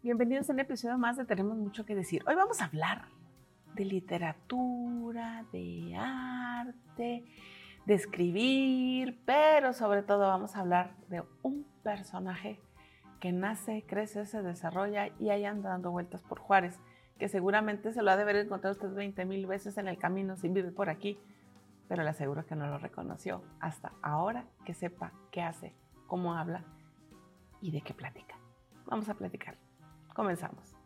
Bienvenidos a un episodio más de Tenemos Mucho que Decir. Hoy vamos a hablar de literatura, de arte, de escribir, pero sobre todo vamos a hablar de un personaje que nace, crece, se desarrolla y ahí anda dando vueltas por Juárez, que seguramente se lo ha de haber encontrado usted 20,000 veces en el camino sin vivir por aquí, pero le aseguro que no lo reconoció hasta ahora que sepa qué hace, cómo habla y de qué platica. Vamos a platicar. Comenzamos.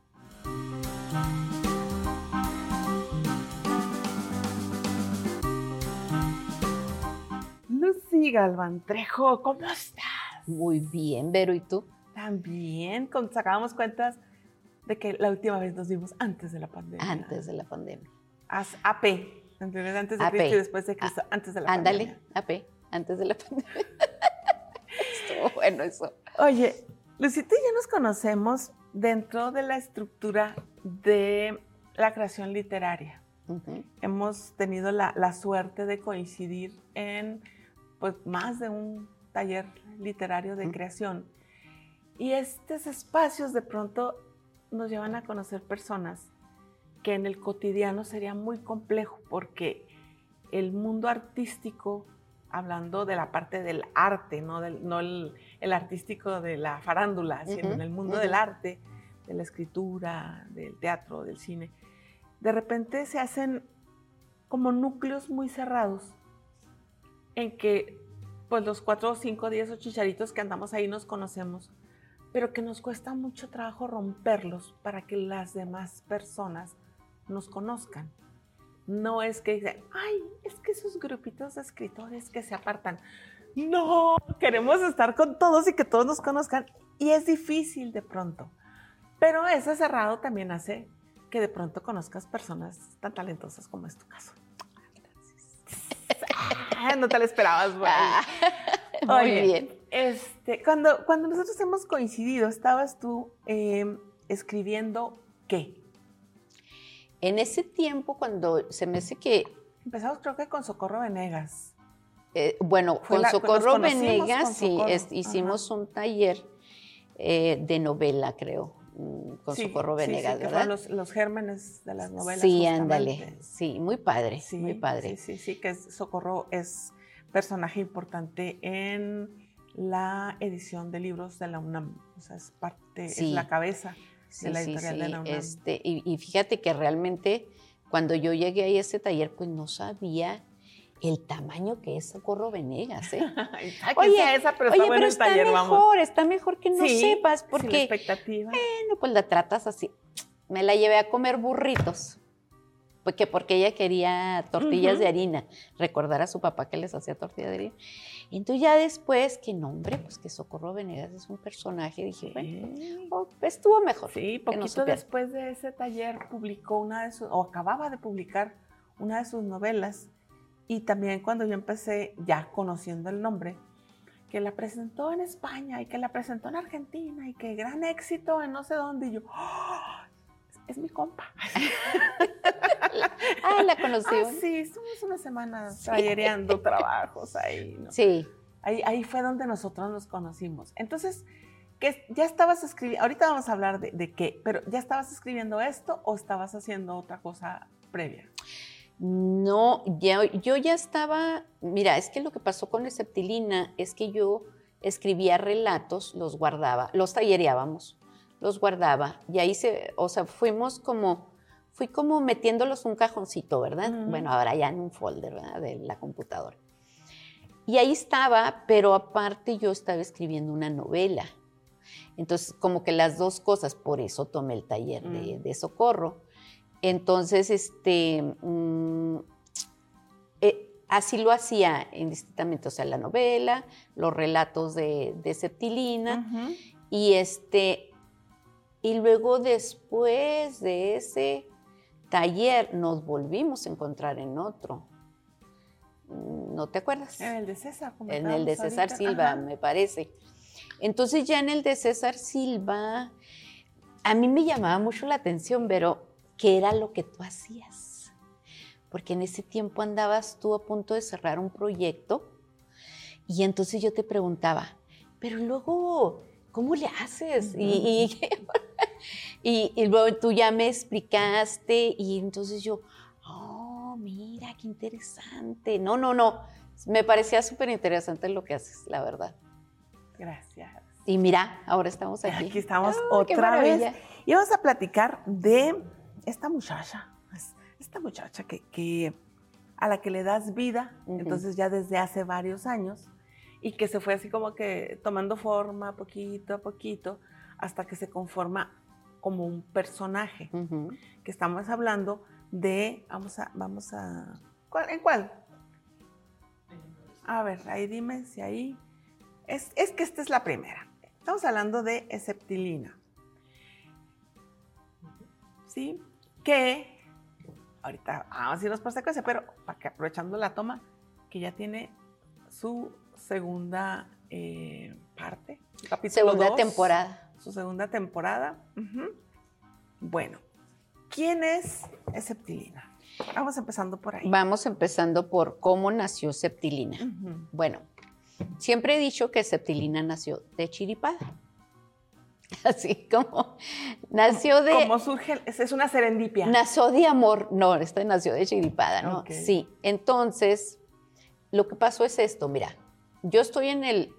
Lucy Galván Trejo, ¿cómo estás? Muy bien, Vero, ¿y tú? También, sacábamos cuentas de que la última vez nos vimos antes de la pandemia. Antes de la pandemia. AP, ¿entiendes? Antes de AP. Cristo y después de Cristo, antes de la pandemia. Ándale, AP, antes de la pandemia. Estuvo bueno eso. Oye, Lucita y yo nos conocemos dentro de la estructura de la creación literaria. Uh-huh. Hemos tenido la suerte de coincidir en pues, más de un taller literario de creación. Y estos espacios de pronto nos llevan a conocer personas que en el cotidiano sería muy complejo porque el mundo artístico, hablando de la parte del arte, no el artístico de la farándula, sino en el mundo del arte, de la escritura, del teatro, del cine, de repente se hacen como núcleos muy cerrados en que pues los 4, 5, 10 o chicharitos que andamos ahí nos conocemos, pero que nos cuesta mucho trabajo romperlos para que las demás personas nos conozcan. No es que dicen, ay, es que esos grupitos de escritores que se apartan. No, queremos estar con todos y que todos nos conozcan. Y es difícil de pronto. Pero ese cerrado también hace que de pronto conozcas personas tan talentosas como es tu caso. No te lo esperabas, güey. Muy bien. Cuando nosotros hemos coincidido, estabas tú escribiendo ¿qué? En ese tiempo, cuando se me hace que... Empezamos creo que con Socorro Venegas. Con Socorro Venegas, sí, hicimos Ajá. un taller de novela, creo, con Socorro Venegas, sí, ¿verdad? Que fueron los gérmenes de las novelas. Sí, justamente. ándale, sí, muy padre, Sí, muy padre. Sí, que Socorro es personaje importante en la edición de libros de la UNAM. O sea, es la cabeza de la editorial de la UNAM. Y fíjate que realmente cuando yo llegué a ese taller, pues no sabía el tamaño que es Socorro Venegas, ¿eh? Pero está mejor que no sepas, porque la expectativa. Bueno, pues la tratas así. Me la llevé a comer burritos, porque ella quería tortillas de harina, recordar a su papá que les hacía tortillas de harina. Entonces ya después, que Socorro Venegas es un personaje, dije, bueno, estuvo mejor. Sí, poquito después de ese taller publicó acababa de publicar una de sus novelas, y también cuando yo empecé, ya conociendo el nombre, que la presentó en España y que la presentó en Argentina y que gran éxito en no sé dónde, y yo, ¡oh! Es mi compa. La conocí. Sí, estuvimos una semana tallereando trabajos ahí, ¿no? Sí. Ahí fue donde nosotros nos conocimos. Entonces, ya estabas escribiendo, ahorita vamos a hablar de qué, pero ¿ya estabas escribiendo esto o estabas haciendo otra cosa previa? No, yo ya estaba, mira, es que lo que pasó con Septilina es que yo escribía relatos, los guardaba, los tallereábamos, los guardaba, y ahí fui como metiéndolos en un cajoncito, ¿verdad? Uh-huh. Bueno, ahora ya en un folder, ¿verdad? De la computadora. Y ahí estaba, pero aparte yo estaba escribiendo una novela. Entonces, como que las dos cosas, por eso tomé el taller de Socorro. Entonces, así lo hacía indistintamente, o sea, la novela, los relatos de Septilina, uh-huh. y luego después de ese taller nos volvimos a encontrar en otro. ¿No te acuerdas? En el de César. En el de César ahorita. Silva, Ajá. me parece. Entonces ya en el de César Silva, a mí me llamaba mucho la atención, pero ¿qué era lo que tú hacías? Porque en ese tiempo andabas tú a punto de cerrar un proyecto y entonces yo te preguntaba, pero luego, ¿cómo le haces? Y luego tú ya me explicaste y entonces yo, oh, mira, qué interesante. No. Me parecía súper interesante lo que haces, la verdad. Gracias. Y mira, ahora estamos aquí. Aquí estamos qué otra vez. maravilla. Y vamos a platicar de esta muchacha que a la que le das vida, entonces ya desde hace varios años, y que se fue así como que tomando forma poquito a poquito, hasta que se conforma como un personaje. Que estamos hablando de, ¿en cuál? A ver, ahí dime si ahí, es que esta es la primera. Estamos hablando de Esceptilina. ¿Sí? Que ahorita vamos a irnos por secuencia, pero para que aprovechando la toma, que ya tiene su segunda parte, su capítulo Segunda 2, temporada. Su segunda temporada. Bueno, ¿quién es Esceptilina? Vamos empezando por ahí. Vamos empezando por cómo nació Esceptilina. Bueno, siempre he dicho que Esceptilina nació de chiripada. Así como nació de... ¿Cómo surge? Es una serendipia. Nació de amor. No, nació de chiripada, ¿no? Okay. Sí, entonces, lo que pasó es esto, mira. Yo estoy en el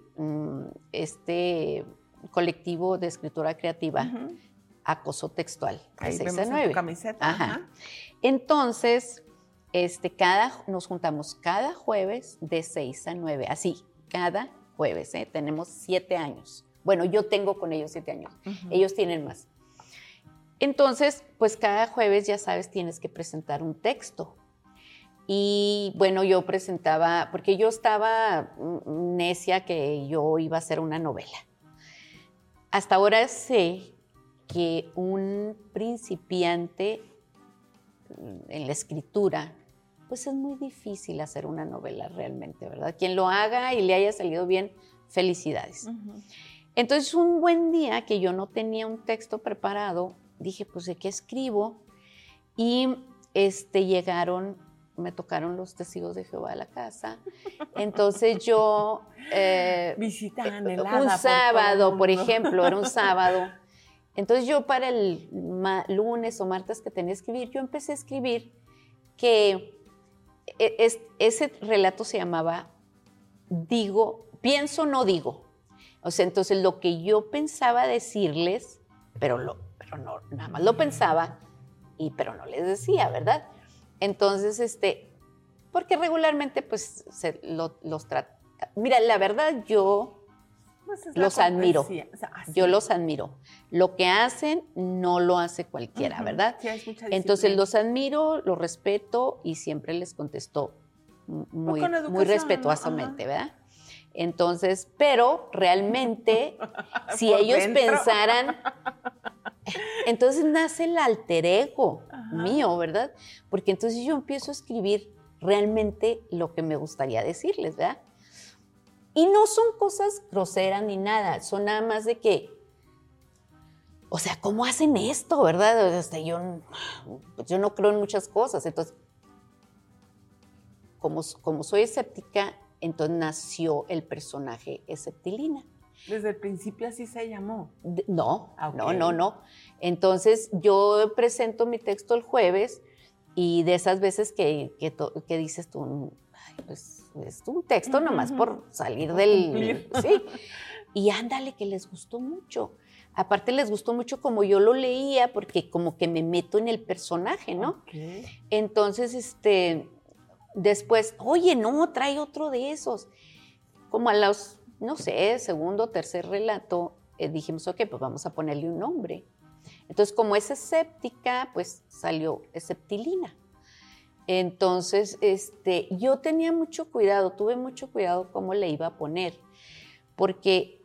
colectivo de escritura creativa, Acoso Textual, ahí 6 vemos a 9. En tu camiseta. Ajá. Entonces, nos juntamos cada jueves de 6 a 9, así, cada jueves, tenemos 7 años. Bueno, yo tengo con ellos 7 años, ellos tienen más. Entonces, pues cada jueves, ya sabes, tienes que presentar un texto. Y bueno, yo presentaba, porque yo estaba necia que yo iba a hacer una novela. Hasta ahora sé que un principiante en la escritura, pues es muy difícil hacer una novela realmente, ¿verdad? Quien lo haga y le haya salido bien, felicidades. Entonces, un buen día que yo no tenía un texto preparado, dije, pues, ¿de qué escribo? Y me tocaron los testigos de Jehová a la casa. Entonces yo... Visita anhelada. Un sábado, por ejemplo, era un sábado. Entonces yo para el lunes o martes que tenía que escribir, yo empecé a escribir que ese relato se llamaba Pienso, no digo. O sea, entonces lo que yo pensaba decirles, pero no, nada más lo pensaba, pero no les decía, ¿verdad? Entonces, porque regularmente pues los trata. Mira, la verdad yo los admiro. O sea, yo los admiro. Lo que hacen no lo hace cualquiera, ¿verdad? Sí, es mucha Entonces los admiro, los respeto y siempre les contesto muy respetuosamente, ¿verdad? Entonces, pero realmente, si ellos pensaran, entonces nace el alter ego mío, ¿verdad? Porque entonces yo empiezo a escribir realmente lo que me gustaría decirles, ¿verdad? Y no son cosas groseras ni nada, son nada más de que, o sea, ¿cómo hacen esto, verdad? Yo no creo en muchas cosas, entonces, como soy escéptica, entonces nació el personaje Esceptilina. ¿Desde el principio así se llamó? No. Entonces yo presento mi texto el jueves y de esas veces que dices tú, ay, pues es un texto nomás por salir del... Sí, y ándale que les gustó mucho. Aparte les gustó mucho como yo lo leía porque como que me meto en el personaje, ¿no? Okay. Entonces, después, oye, no, trae otro de esos. Como a los, no sé, segundo o tercer relato, dijimos, ok, pues vamos a ponerle un nombre. Entonces, como es escéptica, pues salió Esceptilina. Entonces, yo tenía mucho cuidado, tuve mucho cuidado cómo le iba a poner, porque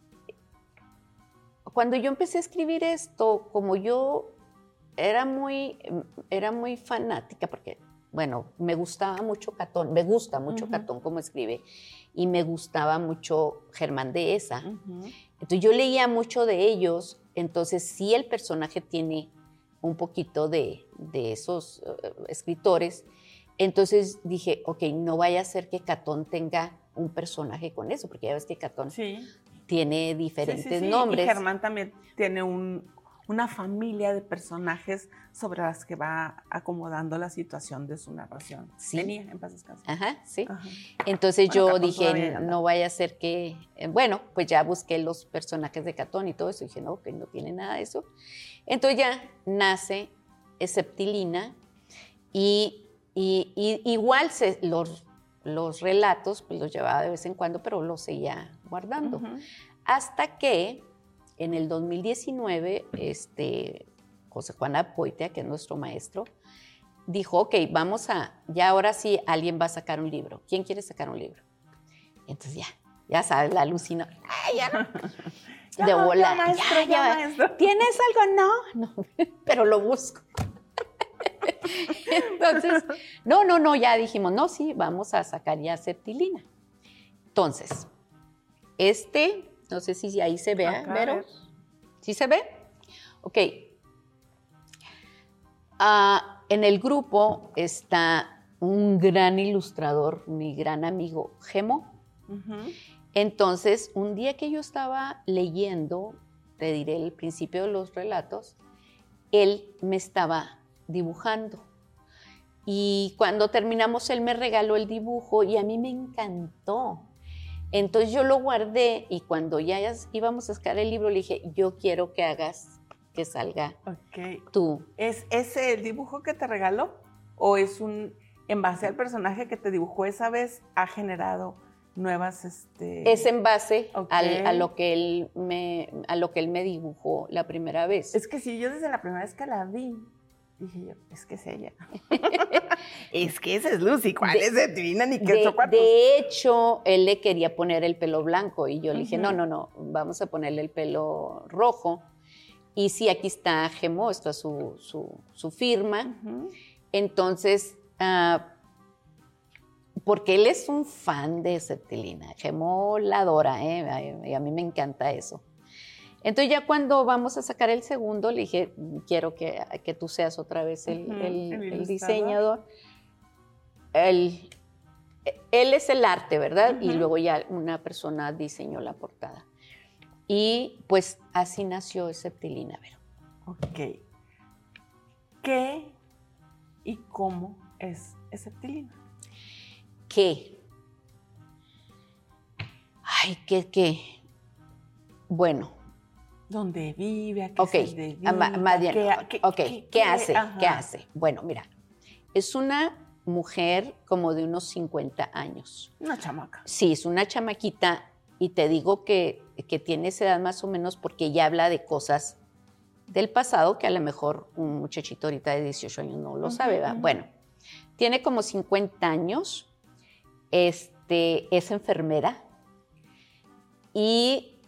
cuando yo empecé a escribir esto, como yo era muy fanática, porque bueno, me gustaba mucho Catón, me gusta mucho Catón como escribe, y me gustaba mucho Germán Dehesa. Entonces yo leía mucho de ellos, entonces sí el personaje tiene un poquito de esos escritores, entonces dije, ok, no vaya a ser que Catón tenga un personaje con eso, porque ya ves que Catón tiene diferentes nombres. Y Germán también tiene un una familia de personajes sobre las que va acomodando la situación de su narración. Sí. Tenía en paz descanse. Ajá, sí. Ajá. Entonces Bueno, yo Catón dije, todavía anda. no vaya a ser que, bueno, pues ya busqué los personajes de Catón y todo eso, y dije, no, que no tiene nada de eso. Entonces ya nace Septilina y igual los relatos pues los llevaba de vez en cuando, pero los seguía guardando. Ujú. Hasta que en el 2019, José Juan Apoitea, que es nuestro maestro, dijo, ok, ya ahora sí alguien va a sacar un libro. ¿Quién quiere sacar un libro? Entonces ya sabes, la alucina. ¡Ay, ya no! De bola. Maestro, ya, maestro. ¿Tienes algo? No, pero lo busco. Entonces, no, ya dijimos, no, sí, vamos a sacar ya Septilina. Entonces, no sé si ahí se vea, Acá, Vero. ¿Sí se ve? Ok. En el grupo está un gran ilustrador, mi gran amigo Gemo. Ujú. Entonces, un día que yo estaba leyendo, te diré el principio de los relatos, él me estaba dibujando. Y cuando terminamos, él me regaló el dibujo y a mí me encantó. Entonces yo lo guardé y cuando ya íbamos a sacar el libro, le dije, yo quiero que hagas que salga Ok. tú. ¿Es ese el dibujo que te regaló? ¿O es en base al personaje que te dibujó esa vez, ha generado nuevas, Es en base Ok. a lo que él me dibujó la primera vez. Es que sí, yo desde la primera vez que la vi, dije yo, es que es ella. Es que esa es Lucy, ¿cuál es Septilina ni qué zapatos? De hecho, él le quería poner el pelo blanco y yo le dije, Ujú. no, vamos a ponerle el pelo rojo. Y sí, aquí está Gemo, está su firma. Ujú. Entonces, porque él es un fan de Septilina. Gemo la adora, y a mí me encanta eso. Entonces ya cuando vamos a sacar el segundo, le dije, quiero que tú seas otra vez el ilustrador. diseñador. Él es el arte, ¿verdad? Y Ujú. luego ya una persona diseñó la portada. Y pues así nació Septilina, Vero. Ok. ¿Qué y cómo es Septilina? ¿Qué? Ay, ¿qué? Bueno. ¿Dónde vive? ¿A qué Ok, se dedica? más bien, ¿qué hace? Ajá. ¿Qué hace? Bueno, mira, es una mujer como de unos 50 años. Una chamaca. Sí, es una chamaquita y te digo que tiene esa edad más o menos porque ella habla de cosas del pasado que a lo mejor un muchachito ahorita de 18 años no lo sabe, ¿verdad? Ujú. Bueno, tiene como 50 años, es enfermera y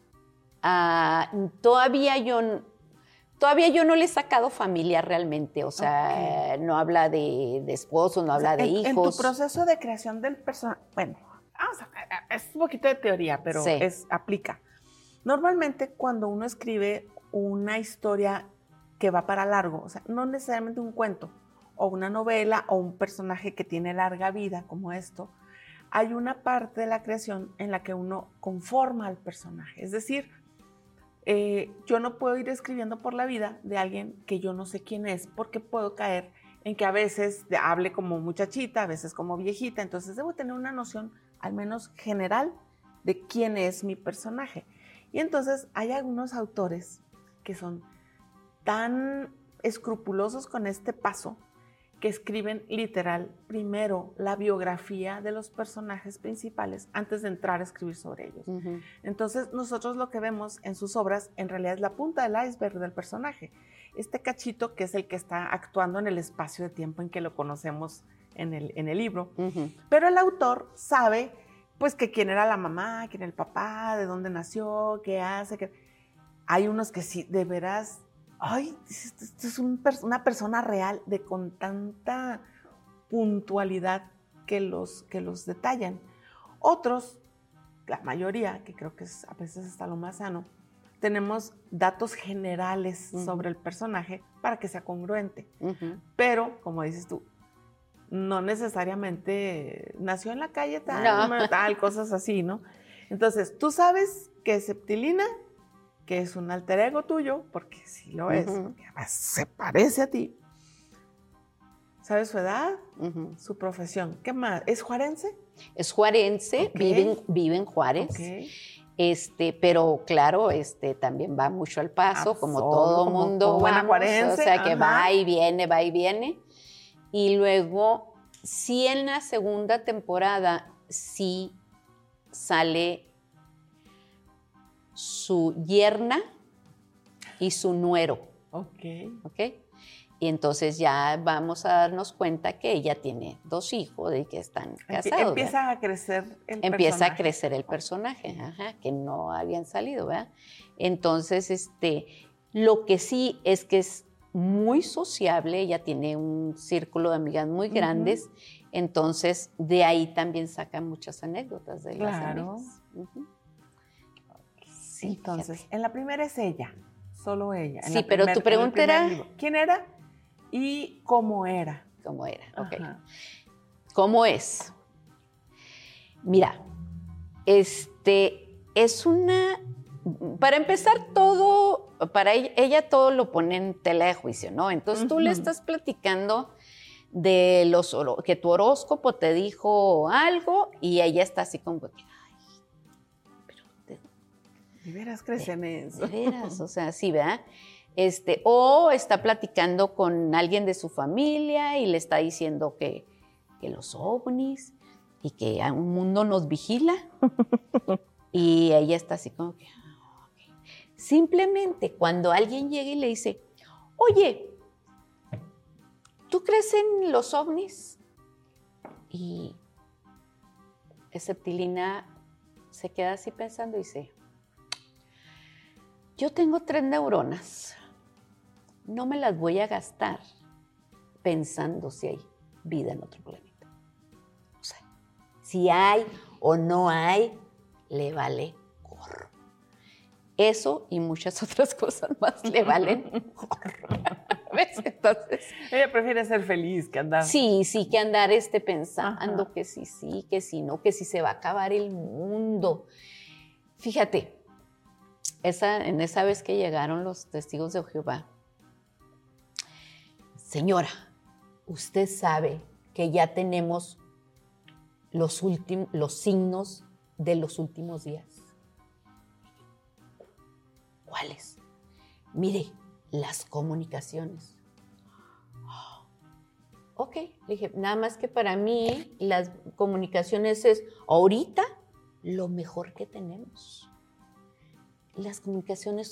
todavía yo no le he sacado familia realmente, o sea, no habla de esposo, no habla de hijos. En tu proceso de creación del personaje, bueno, es un poquito de teoría, pero Sí. aplica. Normalmente cuando uno escribe una historia que va para largo, o sea, no necesariamente un cuento o una novela o un personaje que tiene larga vida como esto, hay una parte de la creación en la que uno conforma al personaje. Es decir, yo no puedo ir escribiendo por la vida de alguien que yo no sé quién es, porque puedo caer en que a veces hable como muchachita, a veces como viejita, entonces debo tener una noción al menos general de quién es mi personaje. Y entonces hay algunos autores que son tan escrupulosos con este paso que escriben literal primero la biografía de los personajes principales antes de entrar a escribir sobre ellos. Uh-huh. Entonces nosotros lo que vemos en sus obras en realidad es la punta del iceberg del personaje. Este cachito que es el que está actuando en el espacio de tiempo en que lo conocemos en el libro. Uh-huh. Pero el autor sabe pues que quién era la mamá, quién era el papá, de dónde nació, qué hace. Hay unos que sí, de veras, ay, esto es una persona real con tanta puntualidad que los detallan. Otros, la mayoría, que creo que es a veces hasta lo más sano, tenemos datos generales sobre el personaje para que sea congruente. Pero, como dices tú, no necesariamente nació en la calle tal, cosas así, ¿no? Entonces, tú sabes que Septilina, que es un alter ego tuyo, porque sí lo es, Ujú. porque además se parece a ti. ¿Sabes su edad? Ujú. Su profesión. ¿Qué más? ¿Es juarense? Es juarense, Ok. vive en Juárez. Ok. Pero claro, también va mucho al paso, como todo como mundo buena vamos, juarense. o sea que Ajá. va y viene, va y viene. Y luego, sí en la segunda temporada, sí sale su yerna y su nuero, Ok. ¿ok? Y entonces ya vamos a darnos cuenta que ella tiene 2 hijos y que están casados. Empieza a crecer el Empieza personaje. a crecer el personaje, ajá, que no habían salido, ¿verdad? Entonces, lo que sí es que es muy sociable, ella tiene un círculo de amigas muy grandes, entonces de ahí también saca muchas anécdotas de las Claro. amigas. Ujú. Sí, Entonces, fíjate. en la primera es ella, solo ella. En Sí, la pero tu en el pregunta primer era libro. ¿Quién era y cómo era? cómo era, ok. Ajá. ¿Cómo es? Mira, es una, para empezar todo, para ella todo lo pone en tela de juicio, ¿no? Entonces tú le estás platicando de que tu horóscopo te dijo algo y ella está así como que, ay, pero De veras crecen eso. de veras, o sea, sí, ¿verdad? O está platicando con alguien de su familia y le está diciendo que los ovnis y que un mundo nos vigila. Y ella está así como que, okay. Simplemente cuando alguien llega y le dice, oye, ¿tú crees en los ovnis? Y Septilina se queda así pensando y dice, yo tengo 3 neuronas, no me las voy a gastar pensando si hay vida en otro planeta. O sea, si hay o no hay, le vale gorro. Eso y muchas otras cosas más le valen gorro. ¿Ves? Entonces, Ella prefiere ser feliz que andar. sí, que andar pensando Ajá. que sí, que sí, no, que si se va a acabar el mundo. Fíjate, en esa vez que llegaron los testigos de Jehová, señora, usted sabe que ya tenemos los signos de los últimos días. ¿Cuáles? Mire, las comunicaciones. Ok, le dije, nada más que para mí las comunicaciones es ahorita lo mejor que tenemos. Las comunicaciones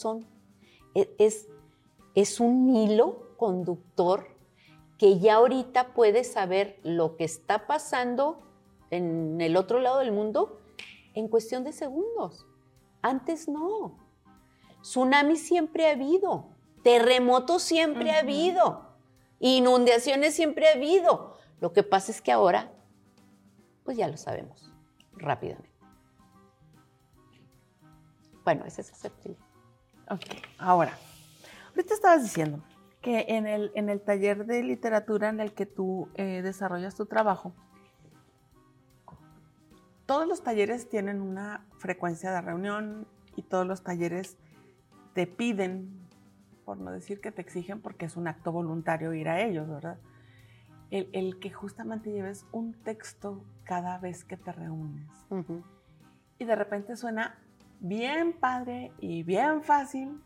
es un hilo conductor que ya ahorita puede saber lo que está pasando en el otro lado del mundo en cuestión de segundos. Antes no. Tsunamis siempre ha habido, terremotos siempre ha habido, inundaciones siempre ha habido. Lo que pasa es que ahora, pues ya lo sabemos rápidamente. Bueno, ese es aceptable. Ok, ahora, ahorita estabas diciendo que en el taller de literatura en el que tú desarrollas tu trabajo, todos los talleres tienen una frecuencia de reunión y todos los talleres te piden, por no decir que te exigen, porque es un acto voluntario ir a ellos, ¿verdad? El que justamente lleves un texto cada vez que te reúnes. Uh-huh. Y de repente suena bien padre y bien fácil.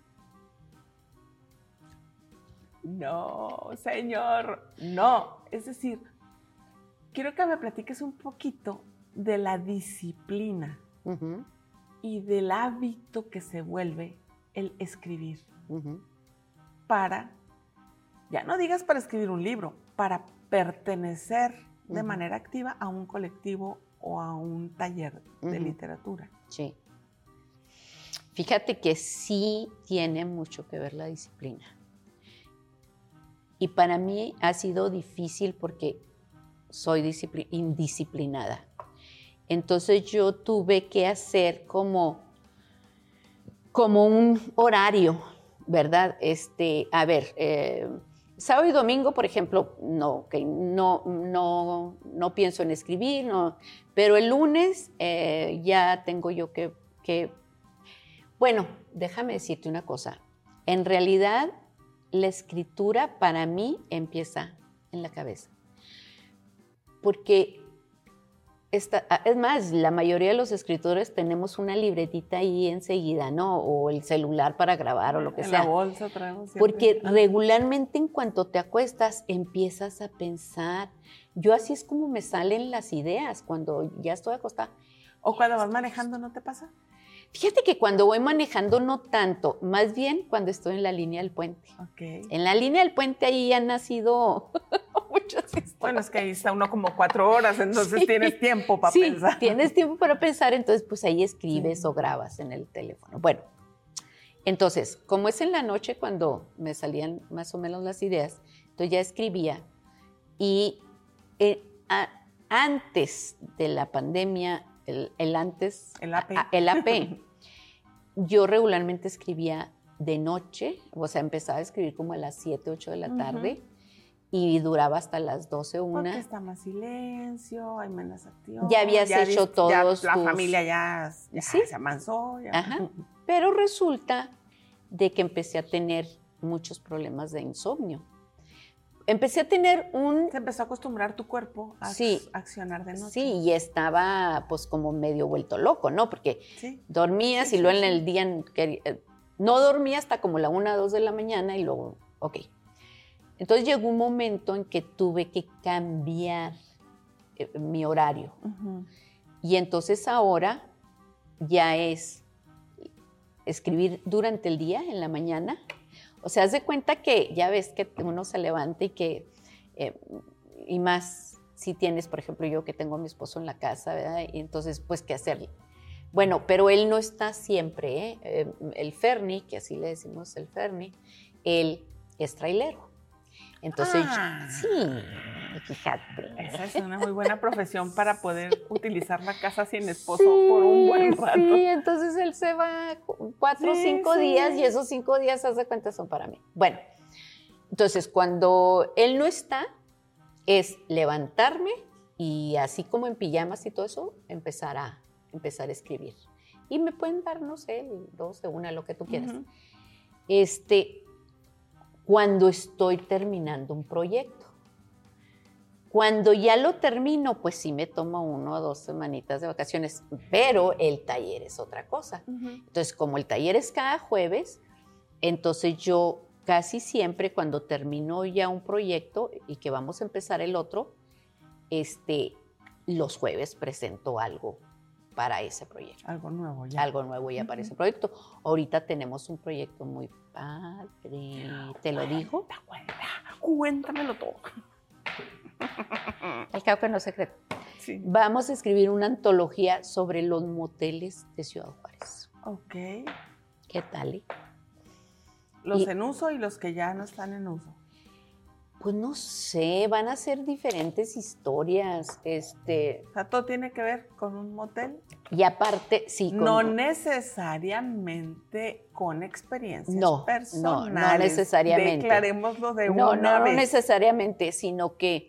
No, señor, no. Es decir, quiero que me platiques un poquito de la disciplina y del hábito que se vuelve el escribir. Para, ya no digas para escribir un libro, para pertenecer de manera activa a un colectivo o a un taller de literatura. Sí. Fíjate que sí tiene mucho que ver la disciplina. Y para mí ha sido difícil porque soy indisciplinada. Entonces yo tuve que hacer como un horario, ¿verdad? A ver, sábado y domingo, por ejemplo, no pienso en escribir, no, pero el lunes ya tengo yo que Bueno, déjame decirte una cosa. En realidad, la escritura para mí empieza en la cabeza. Porque, es más, la mayoría de los escritores tenemos una libretita ahí enseguida, ¿no? O el celular para grabar o lo que sea. En la bolsa traemos siempre. Porque regularmente en cuanto te acuestas empiezas a pensar. Yo así es como me salen las ideas cuando ya estoy acostada. ¿O cuando vas manejando no te pasa? Fíjate que cuando voy manejando no tanto, más bien cuando estoy en la línea del puente. Okay. En la línea del puente ahí han nacido muchas historias. Bueno, es que ahí está uno como 4 horas, entonces tienes tiempo para pensar. Sí, tienes tiempo para pensar, entonces pues ahí escribes o grabas en el teléfono. Bueno, entonces, como es en la noche cuando me salían más o menos las ideas, entonces ya escribía y antes de la pandemia, el AP, yo regularmente escribía de noche, o sea, empezaba a escribir como a las 7, 8 de la tarde y duraba hasta las 12, 1. Porque está más silencio, hay menos acción. Ya habías hecho todos la familia ya ¿sí? se amansó. Ya. Ajá. Pero resulta de que empecé a tener muchos problemas de insomnio. Empecé a tener Se empezó a acostumbrar tu cuerpo a accionar de noche. Sí, y estaba pues como medio vuelto loco, ¿no? Porque dormías y luego en el día no dormía hasta como la 1, 2 de la mañana y luego, ok. Entonces llegó un momento en que tuve que cambiar mi horario. Y entonces ahora ya es escribir durante el día, en la mañana. O sea, haz de cuenta que ya ves que uno se levanta y que, y más si tienes, por ejemplo, yo que tengo a mi esposo en la casa, ¿verdad? Y entonces, pues, ¿qué hacer? Bueno, pero él no está siempre, ¿eh? El Ferni, que así le decimos el Ferni, él es trailero. Entonces, sí, fíjate. Esa es una muy buena profesión para poder utilizar la casa sin esposo por un buen rato. Sí, entonces él se va 4 o 5 días y esos 5 días, haz de cuenta, son para mí. Bueno, entonces cuando él no está, es levantarme y así como en pijamas y todo eso, empezar a escribir. Y me pueden dar, no sé, 2 de 1, lo que tú quieras. Cuando estoy terminando un proyecto. Cuando ya lo termino, pues sí me tomo 1 o 2 semanitas de vacaciones, pero el taller es otra cosa. Entonces, como el taller es cada jueves, entonces yo casi siempre cuando termino ya un proyecto y que vamos a empezar el otro, los jueves presento algo para ese proyecto. Algo nuevo ya. Algo nuevo ya para ese proyecto. Ahorita tenemos un proyecto muy padre. ¿Te lo digo? Cuéntamelo todo. El cabo que no es secreto. Sí. Vamos a escribir una antología sobre los moteles de Ciudad Juárez. Ok. ¿Qué tal? Los en uso y los que ya no están en uso. Pues no sé, van a ser diferentes historias. O sea, todo tiene que ver con un motel. Y aparte, sí. No necesariamente con experiencias personales. No necesariamente. Declarémoslo de una vez. No necesariamente, sino que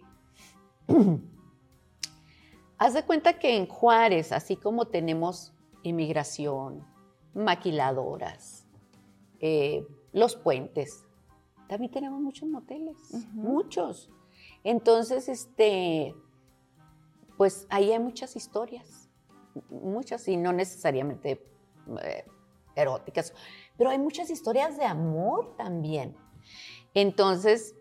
haz de cuenta que en Juárez, así como tenemos inmigración, maquiladoras, los puentes, también tenemos muchos moteles, muchos. Entonces, pues ahí hay muchas historias, muchas, y no necesariamente eróticas, pero hay muchas historias de amor también. Entonces,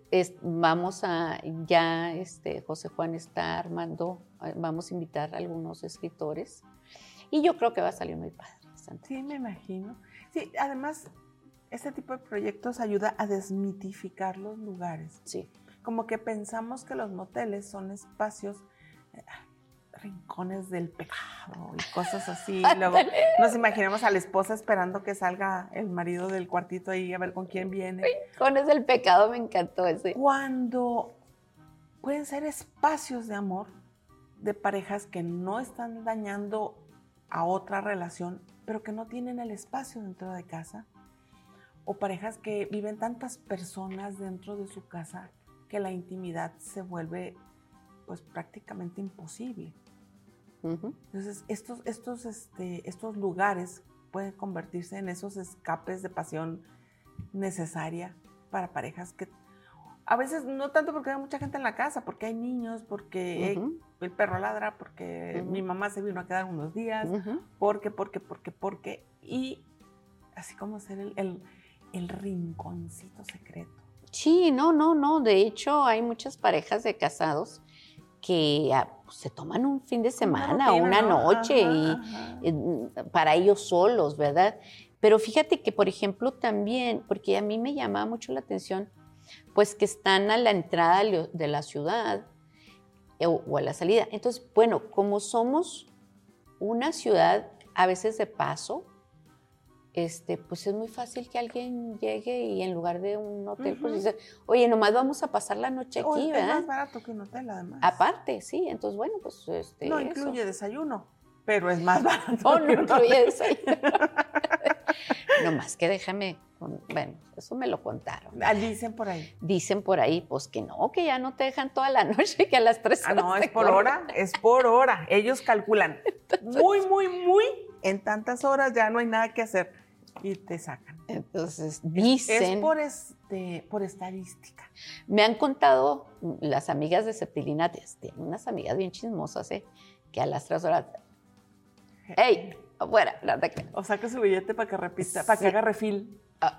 José Juan está armando, vamos a invitar a algunos escritores, y yo creo que va a salir muy padre. Sí, me imagino. Sí, además, este tipo de proyectos ayuda a desmitificar los lugares. Sí. Como que pensamos que los moteles son espacios, rincones del pecado y cosas así. Luego nos imaginamos a la esposa esperando que salga el marido del cuartito ahí a ver con quién viene. Rincones del pecado, me encantó ese. Cuando pueden ser espacios de amor de parejas que no están dañando a otra relación, pero que no tienen el espacio dentro de casa. O parejas que viven tantas personas dentro de su casa que la intimidad se vuelve pues prácticamente imposible. Entonces estos lugares puede convertirse en esos escapes de pasión necesaria para parejas que a veces no tanto porque hay mucha gente en la casa, porque hay niños, porque el perro ladra, porque mi mamá se vino a quedar unos días, porque, y así como ser el rinconcito secreto. Sí, no. De hecho, hay muchas parejas de casados que se toman un fin de semana o una noche para ellos solos, ¿verdad? Pero fíjate que, por ejemplo, también, porque a mí me llamaba mucho la atención, pues que están a la entrada de la ciudad o a la salida. Entonces, bueno, como somos una ciudad a veces de paso, pues es muy fácil que alguien llegue y en lugar de un hotel, pues dice, oye, nomás vamos a pasar la noche aquí, ¿verdad? Es más barato que un hotel, además. Aparte, sí, entonces, bueno, pues no incluye desayuno, pero es más barato. No incluye desayuno. Nomás que déjame, bueno, eso me lo contaron. Dicen por ahí. Dicen por ahí, pues que no, que ya no te dejan toda la noche, que a las 3 horas. No, es por hora, es por hora. Ellos calculan muy, en tantas horas ya no hay nada que hacer. Y te sacan. Entonces, dicen... Es por estadística. Me han contado las amigas de Septilina, tienen unas amigas bien chismosas, que a las 3 horas... ¡Ey! Afuera. O saca su billete para que repita, para que haga refil.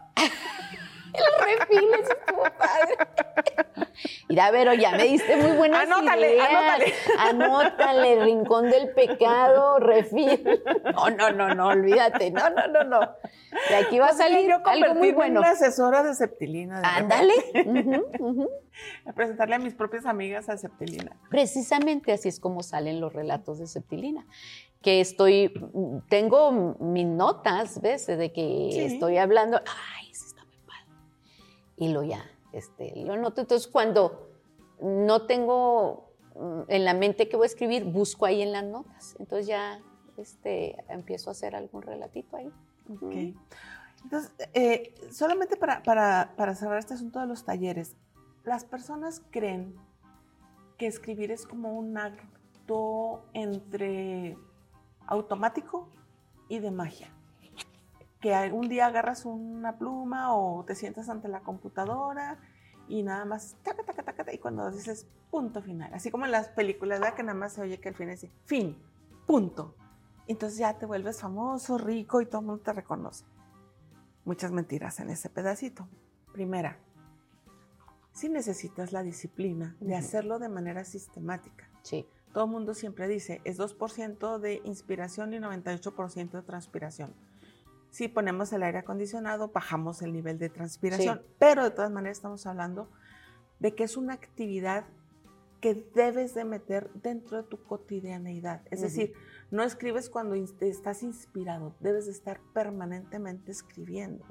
El refil, eso estuvo padre. Mira, Vero, ya me diste muy buenas ideas. Anótale, rincón del pecado, refil. No, olvídate. No. De aquí va a salir algo muy bueno. Una asesora de Septilina. Ándale. A presentarle a mis propias amigas a Septilina. Precisamente así es como salen los relatos de Septilina. Que tengo mis notas, ¿ves? De que estoy hablando. Ay, sí está muy padre. Y lo noto. Entonces, cuando no tengo en la mente que voy a escribir, busco ahí en las notas. Entonces ya empiezo a hacer algún relatito ahí. Ok. Entonces, solamente para cerrar este asunto de los talleres, las personas creen que escribir es como un acto entre automático y de magia. Que algún día agarras una pluma o te sientas ante la computadora y nada más taca, y cuando dices punto final, así como en las películas, ¿verdad? Que nada más se oye que al fin dice fin, punto. Entonces ya te vuelves famoso, rico y todo el mundo te reconoce. Muchas mentiras en ese pedacito. Primera, sí necesitas la disciplina de hacerlo de manera sistemática. Sí. Todo el mundo siempre dice, es 2% de inspiración y 98% de transpiración. Si ponemos el aire acondicionado, bajamos el nivel de transpiración, pero de todas maneras estamos hablando de que es una actividad que debes de meter dentro de tu cotidianeidad. Es decir, no escribes cuando estás inspirado, debes de estar permanentemente escribiendo.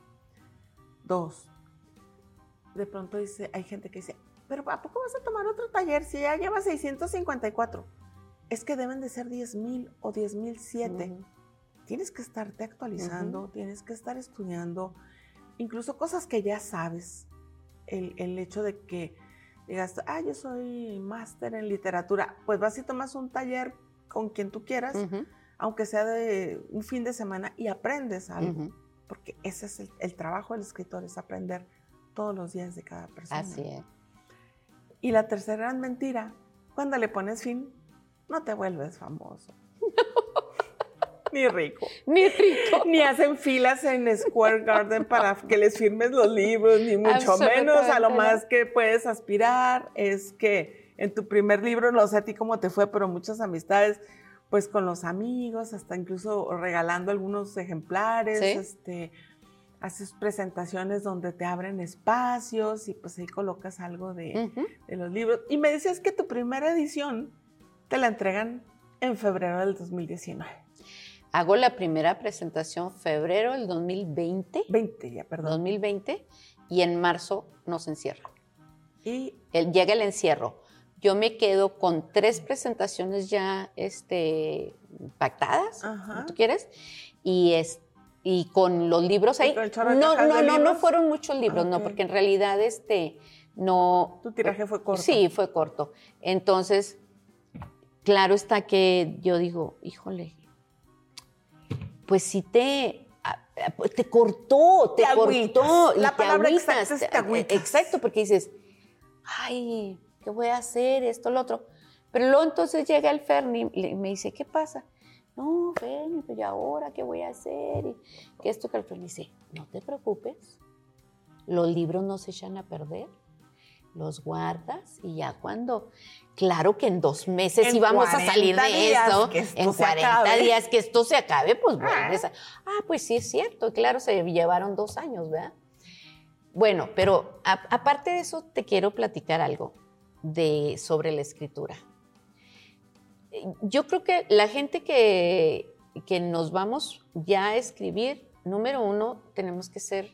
2, de pronto hay gente que dice, pero ¿a poco vas a tomar otro taller si ya llevas 654? Es que deben de ser 10,000 o 10,007. Tienes que estarte actualizando, tienes que estar estudiando, incluso cosas que ya sabes. El hecho de que digas, yo soy máster en literatura, pues vas y tomas un taller con quien tú quieras, aunque sea de un fin de semana, y aprendes algo. Porque ese es el trabajo del escritor, es aprender todos los días de cada persona. Así es. Y la tercera gran mentira, cuando le pones fin, no te vuelves famoso. Ni rico. Ni hacen filas en Square Garden para que les firmes los libros, ni mucho menos. A lo más que puedes aspirar es que en tu primer libro, no sé a ti cómo te fue, pero muchas amistades, pues con los amigos, hasta incluso regalando algunos ejemplares, haces presentaciones donde te abren espacios y pues ahí colocas algo de los libros. Y me decías que tu primera edición te la entregan en febrero del 2019. Hago la primera presentación febrero del 2020. 2020, y en marzo nos encierran. Y llega el encierro. Yo me quedo con 3 presentaciones ya pactadas, como tú quieres, y con los libros ahí. No fueron muchos libros, no, porque en realidad no. ¿Tu tiraje fue corto? Sí, fue corto. Entonces, claro está que yo digo, híjole, pues sí te cortó, te agüitas. cortó. La y te palabra agüitas, exacta es te agüitas. Exacto, porque dices, ay, ¿qué voy a hacer? Esto, lo otro. Pero luego entonces llega el Ferni y me dice, ¿qué pasa? No, Ferni, pero ¿y ahora qué voy a hacer? Y que esto, que el Ferni dice, no te preocupes, los libros no se echan a perder, los guardas y ya cuando, claro que en 2 meses íbamos a salir de eso, en 40 días que esto se acabe, pues vuelves a... pues sí es cierto, claro, se llevaron 2 años, ¿verdad? Bueno, pero aparte de eso te quiero platicar algo sobre la escritura. Yo creo que la gente que nos vamos ya a escribir, número 1, tenemos que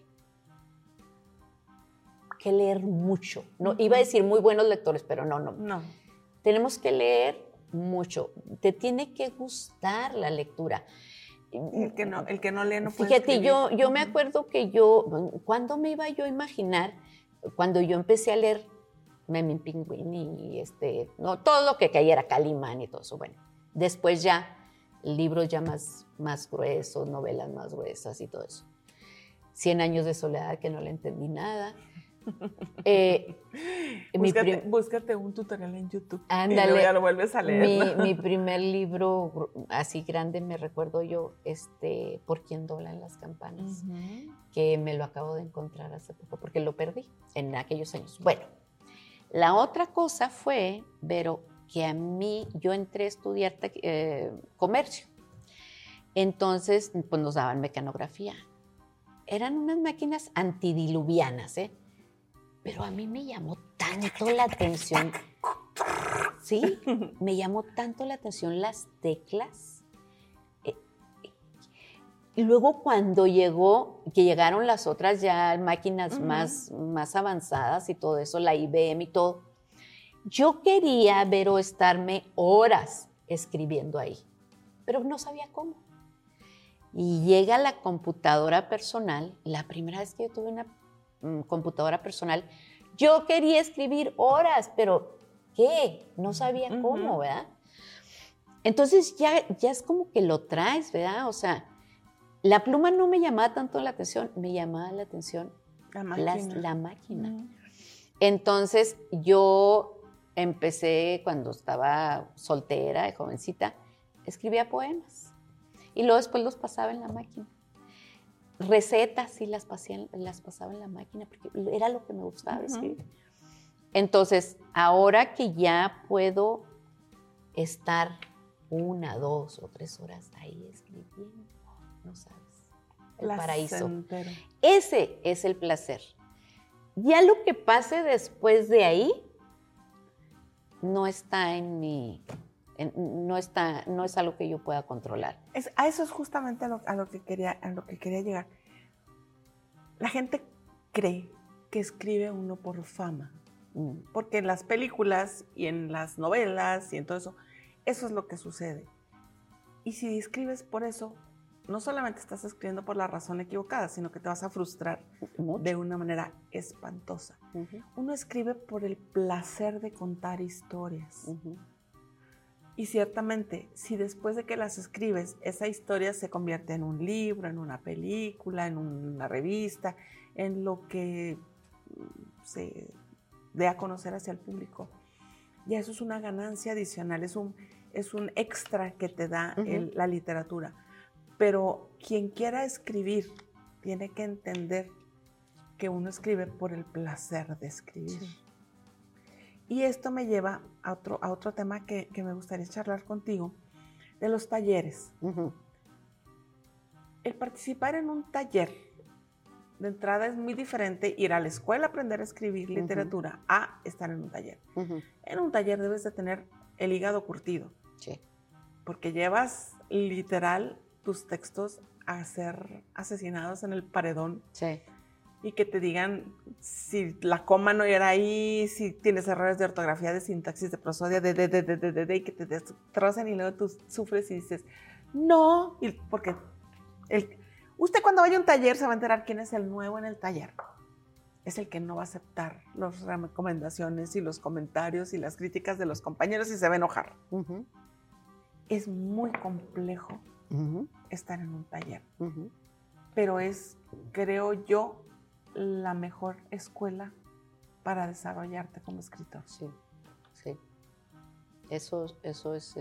leer mucho. No, iba a decir muy buenos lectores, pero no. Tenemos que leer mucho. Te tiene que gustar la lectura. El que no lee no puede Fíjate, escribir. yo me acuerdo que ¿cuándo me iba yo a imaginar? Cuando yo empecé a leer Memín Pingüín y todo lo que cayera, Calimán y todo eso. Bueno, después ya libros ya más gruesos, novelas más gruesas y todo eso. 100 años de soledad, que no le entendí nada. Búscate un tutorial en YouTube. Ándale, y luego ya lo vuelves a leer. Mi primer libro así grande, me recuerdo yo, ¿Por quién doblan las campanas? Que me lo acabo de encontrar hace poco, porque lo perdí en aquellos años. Bueno, la otra cosa fue, Vero, que a mí, yo entré a estudiar comercio. Entonces, pues nos daban mecanografía. Eran unas máquinas antidiluvianas, pero a mí me llamó tanto la atención. Sí, me llamó tanto la atención las teclas. Y luego cuando llegaron las otras ya máquinas más avanzadas y todo eso, la IBM y todo, yo quería, Vero, estarme horas escribiendo ahí, pero no sabía cómo. Y llega la computadora personal, la primera vez que yo tuve una computadora personal, yo quería escribir horas, pero ¿qué? No sabía cómo, ¿verdad? Entonces ya es como que lo traes, ¿verdad? O sea, la pluma no me llamaba tanto la atención, me llamaba la atención la máquina. Entonces yo empecé cuando estaba soltera, jovencita, escribía poemas y luego después los pasaba en la máquina. Recetas sí las pasaba en la máquina porque era lo que me gustaba escribir. Entonces, ahora que ya puedo estar 1, 2 o 3 horas ahí escribiendo, no sabes, el paraíso. Ese es el placer. Ya lo que pase después de ahí no está en mi... no es algo que yo pueda controlar. A eso es justamente a lo que quería llegar. La gente cree que escribe uno por fama, porque en las películas y en las novelas y en todo eso es lo que sucede. Y si escribes por eso, no solamente estás escribiendo por la razón equivocada, sino que te vas a frustrar de una manera espantosa. Uno escribe por el placer de contar historias. Y ciertamente, si después de que las escribes, esa historia se convierte en un libro, en una película, en una revista, en lo que se dé a conocer hacia el público, ya eso es una ganancia adicional, es un extra que te da la literatura. Pero quien quiera escribir tiene que entender que uno escribe por el placer de escribir. Sí. Y esto me lleva a otro tema que me gustaría charlar contigo, de los talleres. El participar en un taller, de entrada es muy diferente ir a la escuela a aprender a escribir literatura a estar en un taller. En un taller debes de tener el hígado curtido. Sí. Porque llevas literal tus textos a ser asesinados en el paredón. Sí. Y que te digan si la coma no era ahí, si tienes errores de ortografía, de sintaxis, de prosodia, y que te destrocen y luego tú sufres y dices, no, porque usted cuando vaya a un taller se va a enterar quién es el nuevo en el taller. Es el que no va a aceptar las recomendaciones y los comentarios y las críticas de los compañeros y se va a enojar. Es muy complejo estar en un taller. Ujú. Pero es, creo yo, la mejor escuela para desarrollarte como escritor. Sí, sí. Eso es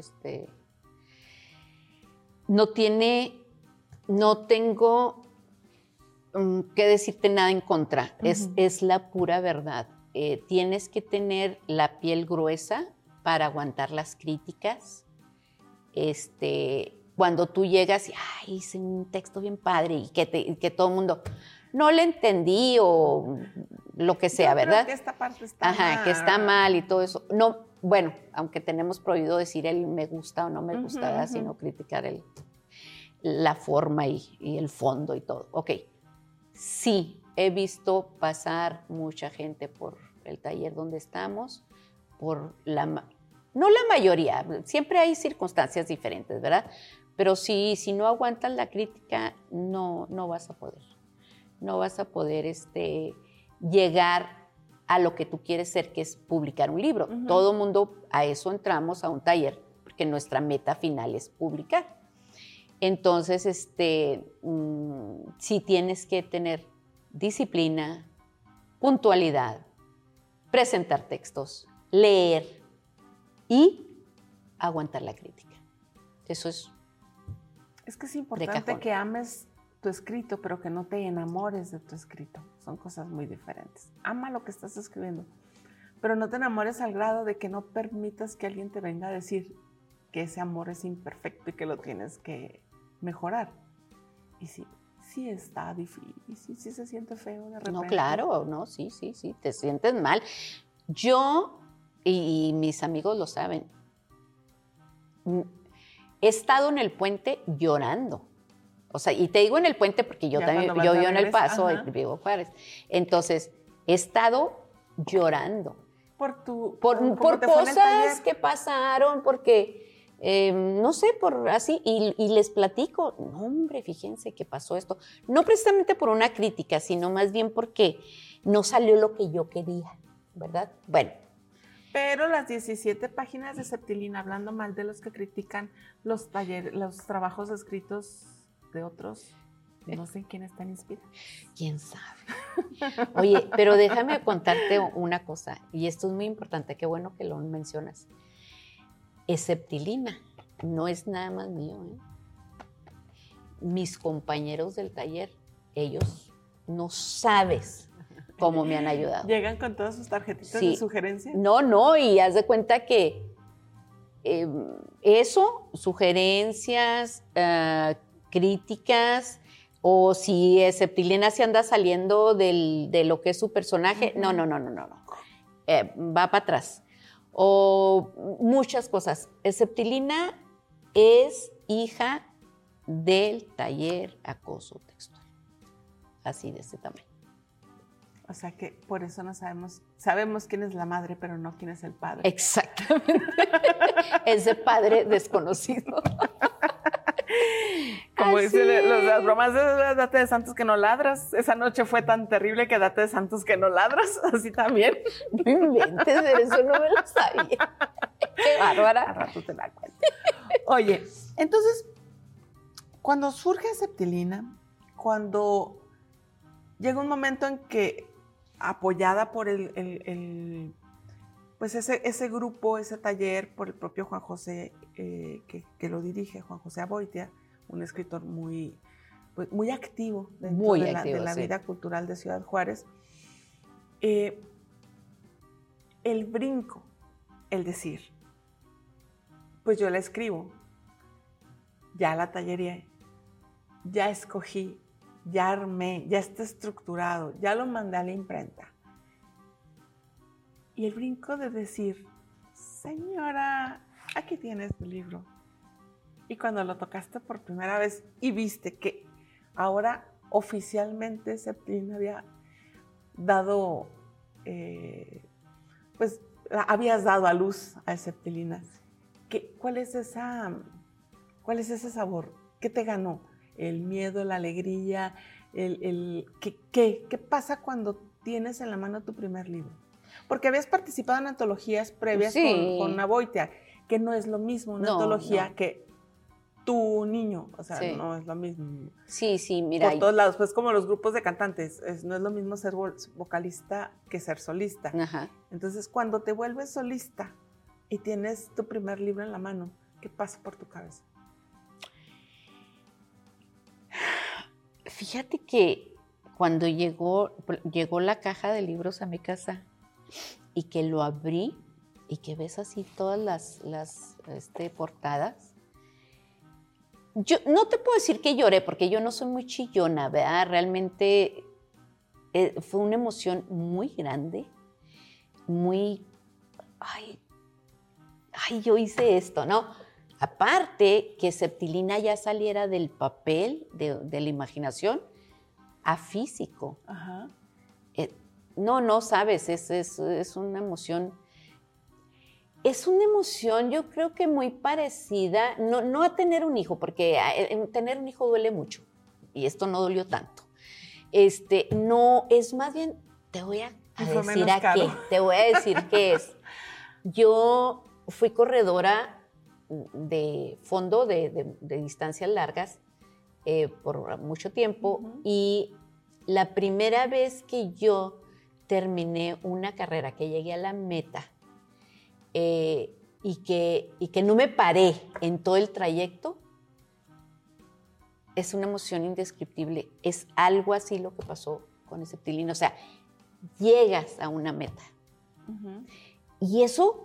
no tengo que decirte nada en contra. Es la pura verdad. Tienes que tener la piel gruesa para aguantar las críticas. Cuando tú llegas y hice un texto bien padre y que todo el mundo no le entendí o lo que sea, Yo ¿verdad? creo que esta parte está mal. Que está mal y todo eso. No, bueno, aunque tenemos prohibido decir el me gusta o no me gusta, ¿verdad? Sino criticar la forma y el fondo y todo. Ok, sí, he visto pasar mucha gente por el taller donde estamos, no la mayoría, siempre hay circunstancias diferentes, ¿verdad? Pero si no aguantas la crítica, no vas a poder. No vas a poder llegar a lo que tú quieres ser, que es publicar un libro. Todo mundo, a eso entramos a un taller, porque nuestra meta final es publicar. Entonces, sí tienes que tener disciplina, puntualidad, presentar textos, leer y aguantar la crítica. Eso es que es importante que ames tu escrito, pero que no te enamores de tu escrito. Son cosas muy diferentes. Ama lo que estás escribiendo, pero no te enamores al grado de que no permitas que alguien te venga a decir que ese amor es imperfecto y que lo tienes que mejorar. Y sí está difícil, sí se siente feo de repente. No, claro, no, sí, te sientes mal. Yo, y mis amigos lo saben, he estado en el puente llorando. O sea, y te digo en el puente porque yo también, yo vivo en El Paso, vivo Juárez. Entonces, he estado llorando. Por cosas que pasaron, porque, no sé, por así, y les platico, no, hombre, fíjense que pasó esto. No precisamente por una crítica, sino más bien porque no salió lo que yo quería, ¿verdad? Bueno. Pero las 17 páginas de Septilina, hablando mal de los que critican los talleres, los trabajos escritos de otros, no sé en quién están inspirados. ¿Quién sabe? Oye, pero déjame contarte una cosa, y esto es muy importante, qué bueno que lo mencionas. Septilina no es nada más mío, ¿eh? Mis compañeros del taller, ellos no sabes cómo me han ayudado. ¿Llegan con todas sus tarjetitas de sugerencias? No, y haz de cuenta que sugerencias, críticas, o si Septilina se anda saliendo de lo que es su personaje, no. Va para atrás. O muchas cosas. Septilina es hija del taller Acoso Textual. Así de este tamaño. O sea que por eso no sabemos quién es la madre, pero no quién es el padre. Exactamente. Ese padre desconocido. Como dicen las bromas de Date de Santos que no ladras. Esa noche fue tan terrible que Date de Santos que no ladras. Así también. No inventes, eso no me lo sabía. Qué bárbara. Al rato te la cuento. Oye, entonces, cuando surge Septilina, cuando llega un momento en que, apoyada por pues ese grupo, ese taller, por el propio Juan José, que lo dirige, Juan José Aboitia, un escritor muy activo dentro de la vida cultural de Ciudad Juárez, el brinco, el decir, pues yo la escribo, ya la tallería, ya escogí, ya armé, ya está estructurado, ya lo mandé a la imprenta. Y el brinco de decir, señora, aquí tienes tu libro. Y cuando lo tocaste por primera vez y viste que ahora oficialmente Septilina había dado, pues habías dado a luz a Septilina, ¿cuál es ese sabor? ¿Qué te ganó? ¿El miedo, la alegría? ¿Qué pasa cuando tienes en la mano tu primer libro? Porque habías participado en antologías previas con Aboitia, que no es lo mismo una antología que tu niño, o sea, Sí. no es lo mismo. Sí, mira. Por todos lados, pues como los grupos de cantantes, no es lo mismo ser vocalista que ser solista. Ajá. Entonces, cuando te vuelves solista y tienes tu primer libro en la mano, ¿qué pasa por tu cabeza? Fíjate que cuando llegó la caja de libros a mi casa y que lo abrí y que ves así todas las portadas, yo no te puedo decir que lloré porque yo no soy muy chillona, ¿verdad? Realmente fue una emoción muy grande, muy, ay, yo hice esto, ¿no? Aparte que Septilina ya saliera del papel, de la imaginación, a físico. Ajá. No sabes, es una emoción. Es una emoción, yo creo que muy parecida, no a tener un hijo, porque tener un hijo duele mucho, y esto no dolió tanto. No, es más bien, te voy a decir a qué, te voy a decir qué es. Yo fui corredora de fondo de distancias largas por mucho tiempo, y la primera vez que yo terminé una carrera, que llegué a la meta, y que no me paré en todo el trayecto, es una emoción indescriptible. Es algo así lo que pasó con Septilina. O sea, llegas a una meta. Y eso,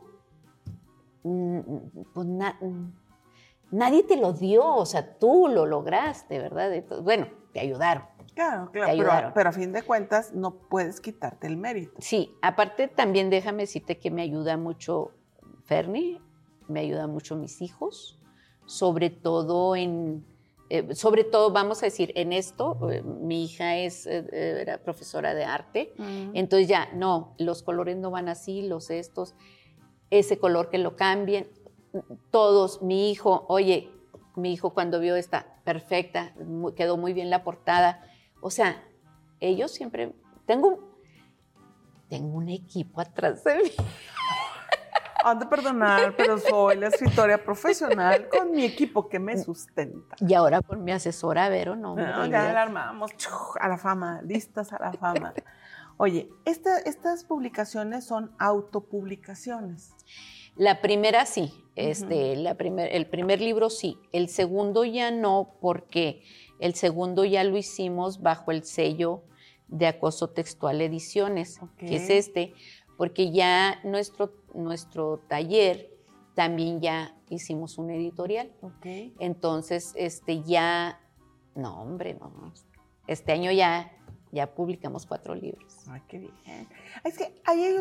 pues nadie te lo dio. O sea, tú lo lograste, ¿verdad? Bueno, te ayudaron. Claro, te ayudaron. Pero a fin de cuentas no puedes quitarte el mérito. Sí, aparte también déjame decirte que me ayuda mucho Fernie, me ayuda mucho mis hijos, sobre todo vamos a decir, en esto, mi hija era profesora de arte, entonces ya, no, los colores no van así, ese color que lo cambien, todos, mi hijo cuando vio esta, perfecta, quedó muy bien la portada, o sea, ellos siempre, tengo un equipo atrás de mí. Han de perdonar, pero soy la escritora profesional con mi equipo que me sustenta. Y ahora con mi asesora, Vero, no. Ya la armamos a la fama, listas a la fama. Oye, estas publicaciones son autopublicaciones. La primera sí, el primer libro sí. El segundo ya no, porque el segundo ya lo hicimos bajo el sello de Acoso Textual Ediciones, que es porque ya nuestro taller también ya hicimos un editorial. Entonces, ya, no, hombre, no. Este año ya publicamos 4 libros. Ay, qué bien. Es que ahí hay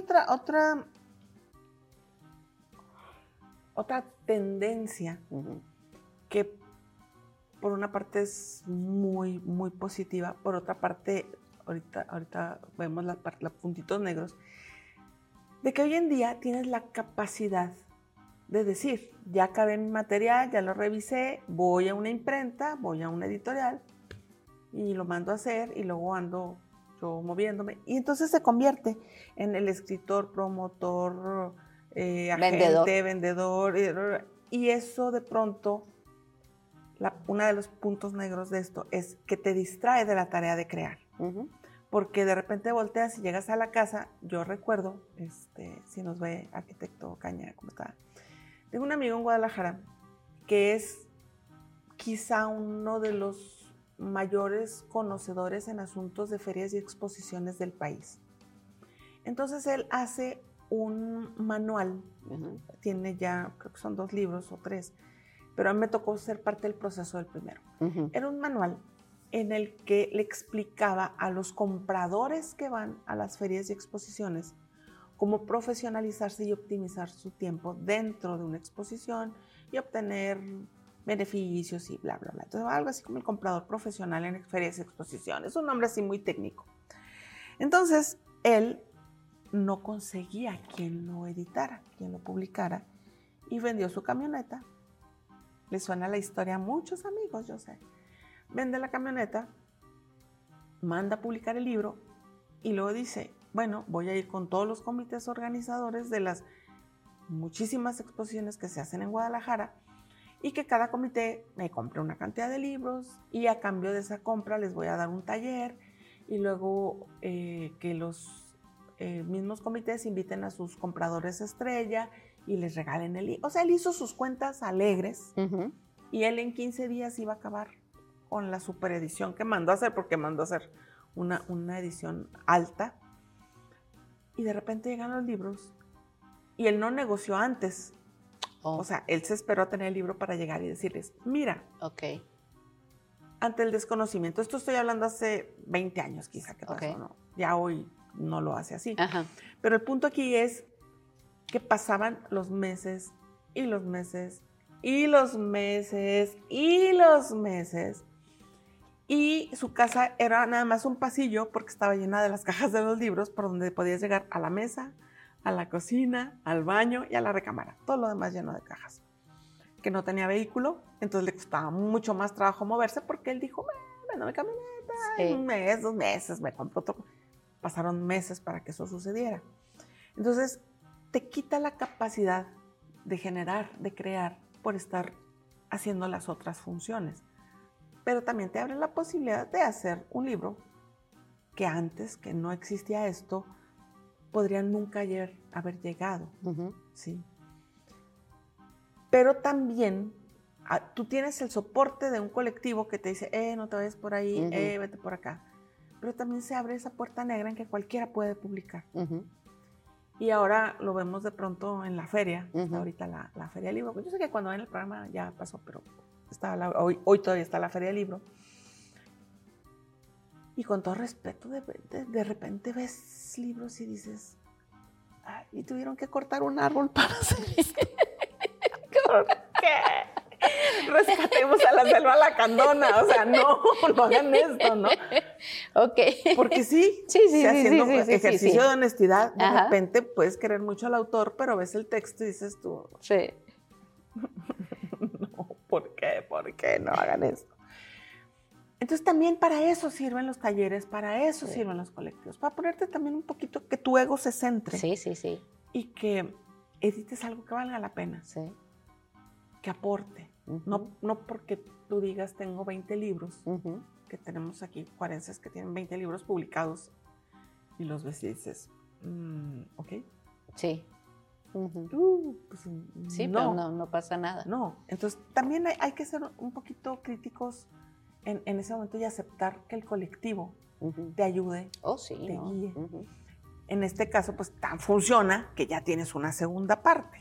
otra tendencia que por una parte es muy, muy positiva, por otra parte, ahorita vemos los puntitos negros, de que hoy en día tienes la capacidad de decir, ya acabé mi material, ya lo revisé, voy a una imprenta, voy a una editorial y lo mando a hacer y luego ando yo moviéndome. Y entonces se convierte en el escritor, promotor, agente, vendedor. Y eso de pronto, uno de los puntos negros de esto es que te distrae de la tarea de crear. Porque de repente volteas y llegas a la casa. Yo recuerdo, si nos ve arquitecto Caña, ¿cómo está? Tengo un amigo en Guadalajara que es quizá uno de los mayores conocedores en asuntos de ferias y exposiciones del país. Entonces él hace un manual, tiene ya, creo que son 2 libros o 3, pero a mí me tocó ser parte del proceso del primero. Era un manual en el que le explicaba a los compradores que van a las ferias y exposiciones cómo profesionalizarse y optimizar su tiempo dentro de una exposición y obtener beneficios y bla, bla, bla. Entonces, algo así como el comprador profesional en ferias y exposiciones, un nombre así muy técnico. Entonces, él no conseguía quien lo editara, quien lo publicara, y vendió su camioneta. Le suena la historia a muchos amigos, yo sé. Vende la camioneta, manda a publicar el libro y luego dice, bueno, voy a ir con todos los comités organizadores de las muchísimas exposiciones que se hacen en Guadalajara y que cada comité me compre una cantidad de libros y a cambio de esa compra les voy a dar un taller y luego que los mismos comités inviten a sus compradores estrella y les regalen el libro. O sea, él hizo sus cuentas alegres y él en 15 días iba a acabar con la superedición que mandó a hacer, porque mandó a hacer una edición alta. Y de repente llegan los libros y él no negoció antes. O sea, él se esperó a tener el libro para llegar y decirles, mira, ante el desconocimiento, esto estoy hablando hace 20 años quizá que pasó, ¿no? Ya hoy no lo hace así. Pero el punto aquí es que pasaban los meses y los meses y los meses y los meses y su casa era nada más un pasillo porque estaba llena de las cajas de los libros por donde podías llegar a la mesa, a la cocina, al baño y a la recámara. Todo lo demás lleno de cajas. Que no tenía vehículo, entonces le costaba mucho más trabajo moverse porque él dijo, vendo mi camioneta, un mes, 2 meses, me compro otro. Pasaron meses para que eso sucediera. Entonces, te quita la capacidad de generar, de crear, por estar haciendo las otras funciones. Pero también te abre la posibilidad de hacer un libro que antes, que no existía esto, podría nunca haber llegado. ¿Sí? Pero también tú tienes el soporte de un colectivo que te dice, no te vayas por ahí, vete por acá. Pero también se abre esa puerta negra en que cualquiera puede publicar. Y ahora lo vemos de pronto en la feria, está ahorita la Feria del Libro. Yo sé que cuando ven el programa ya pasó, pero hoy todavía está la Feria del Libro. Y con todo respeto, de repente ves libros y dices, y tuvieron que cortar un árbol para hacer eso. ¿Por qué? Rescatemos a la selva lacandona, o sea, no hagan esto, ¿no? Porque sí, haciendo ejercicio de honestidad, de repente puedes querer mucho al autor, pero ves el texto y dices tú, no, ¿por qué no hagan esto? Entonces también para eso sirven los talleres, para eso sirven los colectivos, para ponerte también un poquito, que tu ego se centre. Y que edites algo que valga la pena, que aporte. No porque tú digas tengo 20 libros, que tenemos aquí cuarenses que tienen 20 libros publicados y los ves y dices, ¿ok? Pues, pero no pasa nada. No, entonces también hay que ser un poquito críticos en ese momento y aceptar que el colectivo te ayude, te guíe. En este caso, pues tan funciona que ya tienes una segunda parte.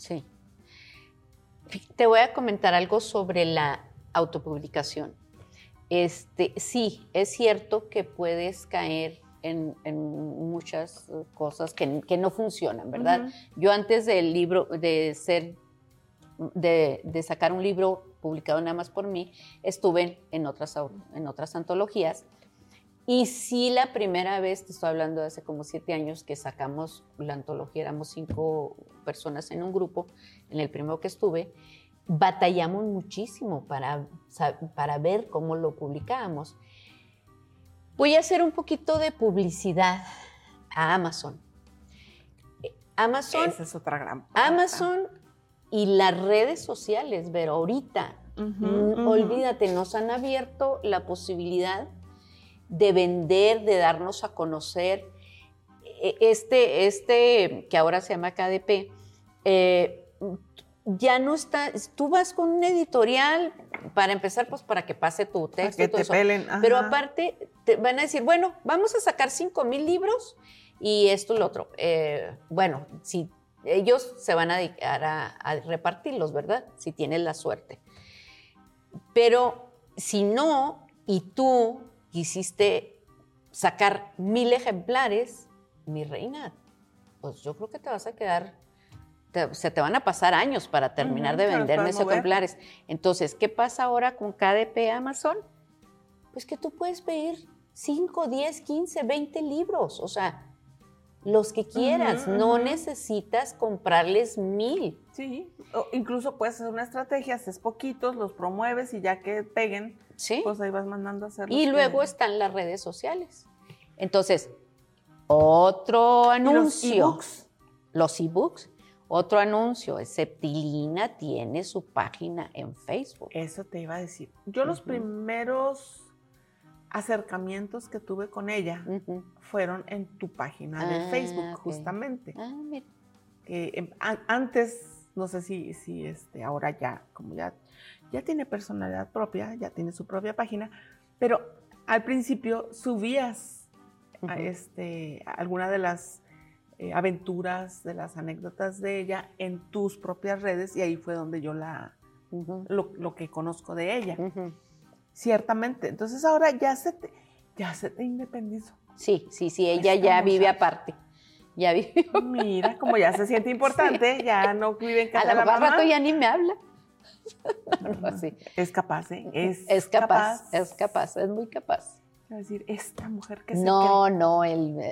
Te voy a comentar algo sobre la autopublicación. Sí, es cierto que puedes caer en muchas cosas que no funcionan, ¿verdad? Yo antes del libro, de sacar un libro publicado nada más por mí, estuve en otras antologías. Y sí, la primera vez, te estoy hablando de hace como 7 años, que sacamos la antología, éramos 5 personas en un grupo, en el primero que estuve, batallamos muchísimo para ver cómo lo publicábamos. Voy a hacer un poquito de publicidad a Amazon. Esa es otra gran parte. Amazon y las redes sociales, pero ahorita, olvídate, nos han abierto la posibilidad de vender, de darnos a conocer. Que ahora se llama KDP, ya no está, tú vas con un editorial, para empezar, pues para que pase tu texto. Para que te pelen. Pero aparte, te van a decir, bueno, vamos a sacar 5,000 libros y esto y lo otro. Bueno, si ellos se van a dedicar a repartirlos, ¿verdad? Si tienes la suerte. Pero si no, y tú quisiste sacar 1,000 ejemplares, mi reina, pues yo creo que te vas a quedar, se te van a pasar años para terminar de vender esos ejemplares. Entonces, ¿qué pasa ahora con KDP Amazon? Pues que tú puedes pedir 5, 10, 15, 20 libros, o sea, los que quieras, no necesitas comprarles 1,000. Sí, o incluso puedes hacer una estrategia, haces poquitos, los promueves y ya que peguen, pues ahí vas mandando a hacer. Y luego están las redes sociales. Entonces, otro anuncio. ¿Y los ebooks? Los ebooks. Otro anuncio, Septilina tiene su página en Facebook. Eso te iba a decir. Yo los primeros acercamientos que tuve con ella fueron en tu página de Facebook, justamente. Mira. Antes, no sé si ahora ya, como ya tiene personalidad propia, ya tiene su propia página, pero al principio subías alguna de las aventuras, de las anécdotas de ella en tus propias redes, y ahí fue donde yo lo que conozco de ella. Ciertamente. Entonces ahora ya se te independizó. Sí, ella ya vive aparte. Ya vive. Mira, como ya se siente importante, ya no vive en casa de la mamá. A lo mejor rato ya ni me habla. No, sí. Es capaz, ¿eh? Es capaz, es muy capaz. Es decir, esta mujer que se No,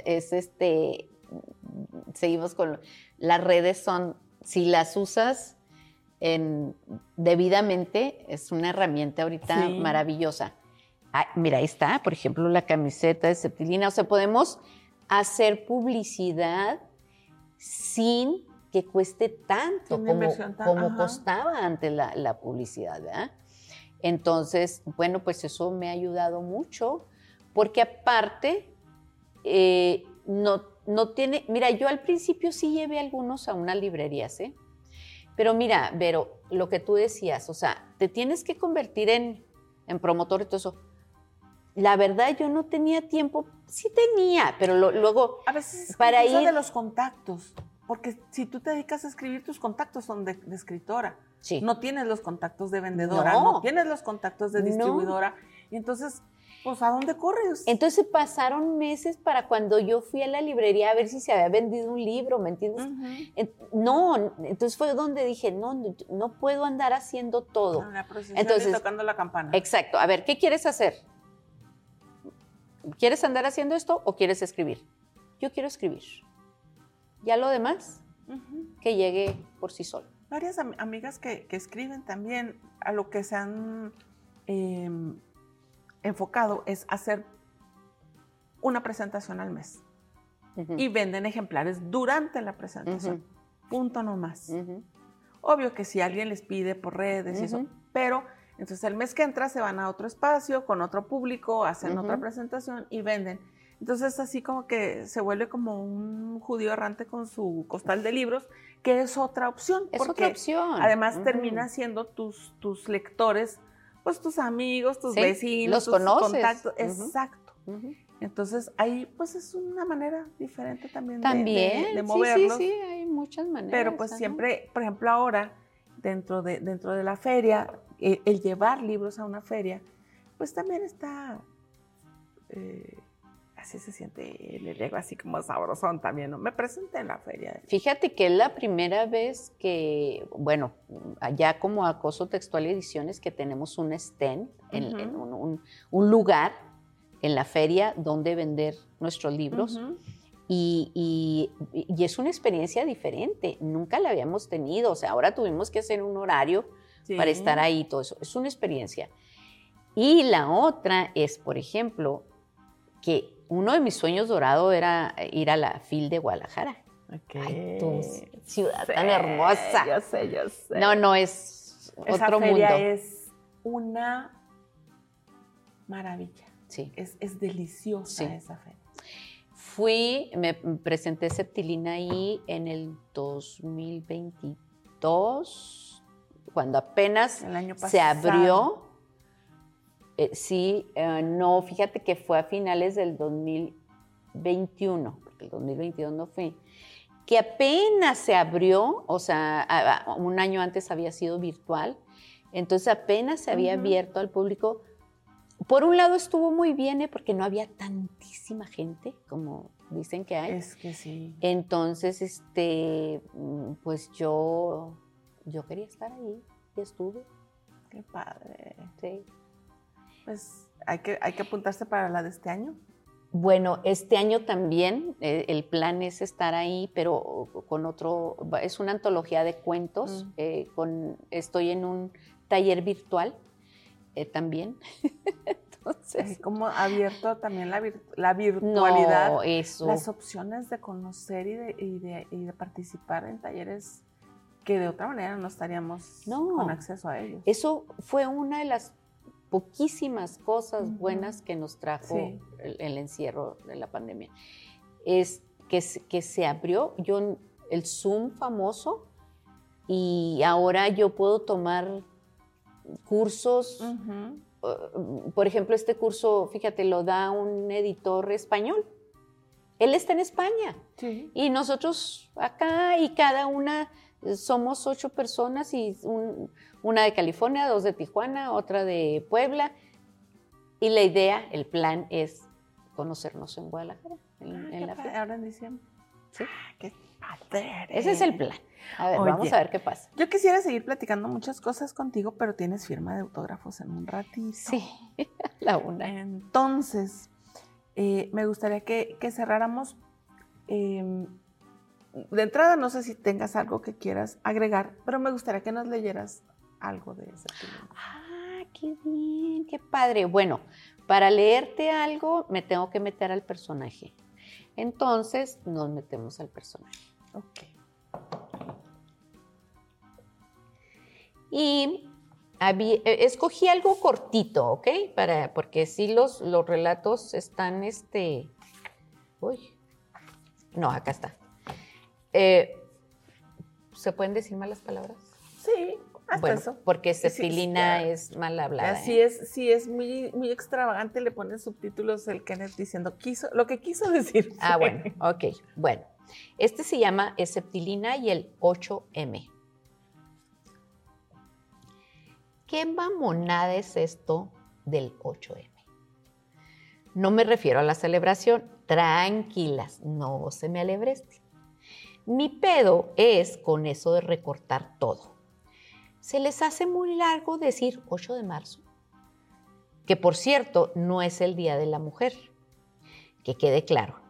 seguimos con las redes si las usas debidamente, es una herramienta ahorita maravillosa. Mira, ahí está, por ejemplo, la camiseta de Septilina. O sea, podemos hacer publicidad sin que cueste tanto como costaba antes la publicidad, ¿verdad? Entonces, bueno, pues eso me ha ayudado mucho, porque aparte, no tiene... Mira, yo al principio sí llevé algunos a una librería, ¿sí? Pero mira, Vero, lo que tú decías, o sea, te tienes que convertir en promotor y todo eso. La verdad, yo no tenía tiempo. Sí tenía, pero luego... A veces es para cosa ir de los contactos, porque si tú te dedicas a escribir, tus contactos son de escritora. Sí. No tienes los contactos de vendedora, no tienes los contactos de distribuidora. Y entonces, pues, ¿a dónde corres? Entonces pasaron meses para cuando yo fui a la librería a ver si se había vendido un libro, ¿me entiendes? No, entonces fue donde dije, no puedo andar haciendo todo. La procesión entonces, y tocando la campana. Exacto. A ver, ¿qué quieres hacer? ¿Quieres andar haciendo esto o quieres escribir? Yo quiero escribir. Ya lo demás, que llegue por sí solo. Varias amigas que escriben también, a lo que se han enfocado es hacer una presentación al mes. Y venden ejemplares durante la presentación. Punto no más. Obvio que si alguien les pide por redes y eso, pero entonces el mes que entra se van a otro espacio con otro público, hacen otra presentación y venden. Entonces así como que se vuelve como un judío errante con su costal de libros, que es otra opción. Es otra opción. Además termina siendo tus lectores, pues tus amigos, tus vecinos, los conoces. Contactos. Exacto. Entonces ahí pues es una manera diferente también de moverlos. Sí, hay muchas maneras. Pero pues siempre, por ejemplo ahora, dentro de la feria, el llevar libros a una feria, pues también está... así se siente el ego, así como sabrosón también, ¿no? Me presenté en la feria. Fíjate que es la primera vez que, bueno, allá como Acoso Textual Ediciones, que tenemos un stand, en un lugar en la feria donde vender nuestros libros. Y es una experiencia diferente, nunca la habíamos tenido, o sea, ahora tuvimos que hacer un horario para estar ahí, todo eso, es una experiencia. Y la otra es, por ejemplo, que uno de mis sueños dorados era ir a la FIL de Guadalajara. Ay, tu ciudad tan hermosa. Yo sé. No, es otro mundo. Esa feria es una maravilla. Sí. Es deliciosa esa feria. Me presenté Septilina ahí en el 2022, cuando apenas el año pasado se abrió. No, fíjate que fue a finales del 2021, porque el 2022 no fue, que apenas se abrió, o sea, un año antes había sido virtual, entonces apenas se había abierto al público. Por un lado estuvo muy bien, porque no había tantísima gente como dicen que hay. Es que sí. Entonces, pues yo quería estar ahí y estuve. Qué padre. Sí. Pues hay que apuntarse para la de este año. Bueno, este año también el plan es estar ahí, pero con otro, es una antología de cuentos. Estoy en un taller virtual también. Entonces, como abierto también la virtualidad. No, eso. Las opciones de conocer y de participar en talleres que de otra manera no estaríamos con acceso a ellos. Eso fue una de las poquísimas cosas buenas que nos trajo el encierro de la pandemia. Es que se abrió el Zoom famoso, y ahora yo puedo tomar cursos. Por ejemplo, este curso, fíjate, lo da un editor español. Él está en España. Sí. Y nosotros acá, y cada una, somos 8 personas, y una de California, 2 de Tijuana, otra de Puebla. Y la idea, el plan es conocernos en Guadalajara, en la feria. Ahora en diciembre. Sí. ¡Qué padre! Ese es el plan. A ver, vamos a ver qué pasa. Yo quisiera seguir platicando muchas cosas contigo, pero tienes firma de autógrafos en un ratito. Sí, la una. Entonces, me gustaría que cerráramos. De entrada, no sé si tengas algo que quieras agregar, pero me gustaría que nos leyeras algo de ese libro. Ah, qué bien, qué padre. Bueno, para leerte algo me tengo que meter al personaje. Entonces, nos metemos al personaje. Ok. Y escogí algo cortito, ¿ok? Porque sí los relatos están, Uy. No, acá está. ¿Se pueden decir malas palabras? Sí, hasta eso. Porque Septilina es mal hablada. Así es, sí, es muy, muy extravagante, le ponen subtítulos el Kenneth diciendo lo que quiso decir. Ah, bueno, ok. Bueno, se llama Septilina y el 8M. ¿Qué mamonada es esto del 8M? No me refiero a la celebración. Tranquilas, no se me alebresten. Mi pedo es con eso de recortar todo. Se les hace muy largo decir 8 de marzo, que por cierto no es el Día de la Mujer, que quede claro.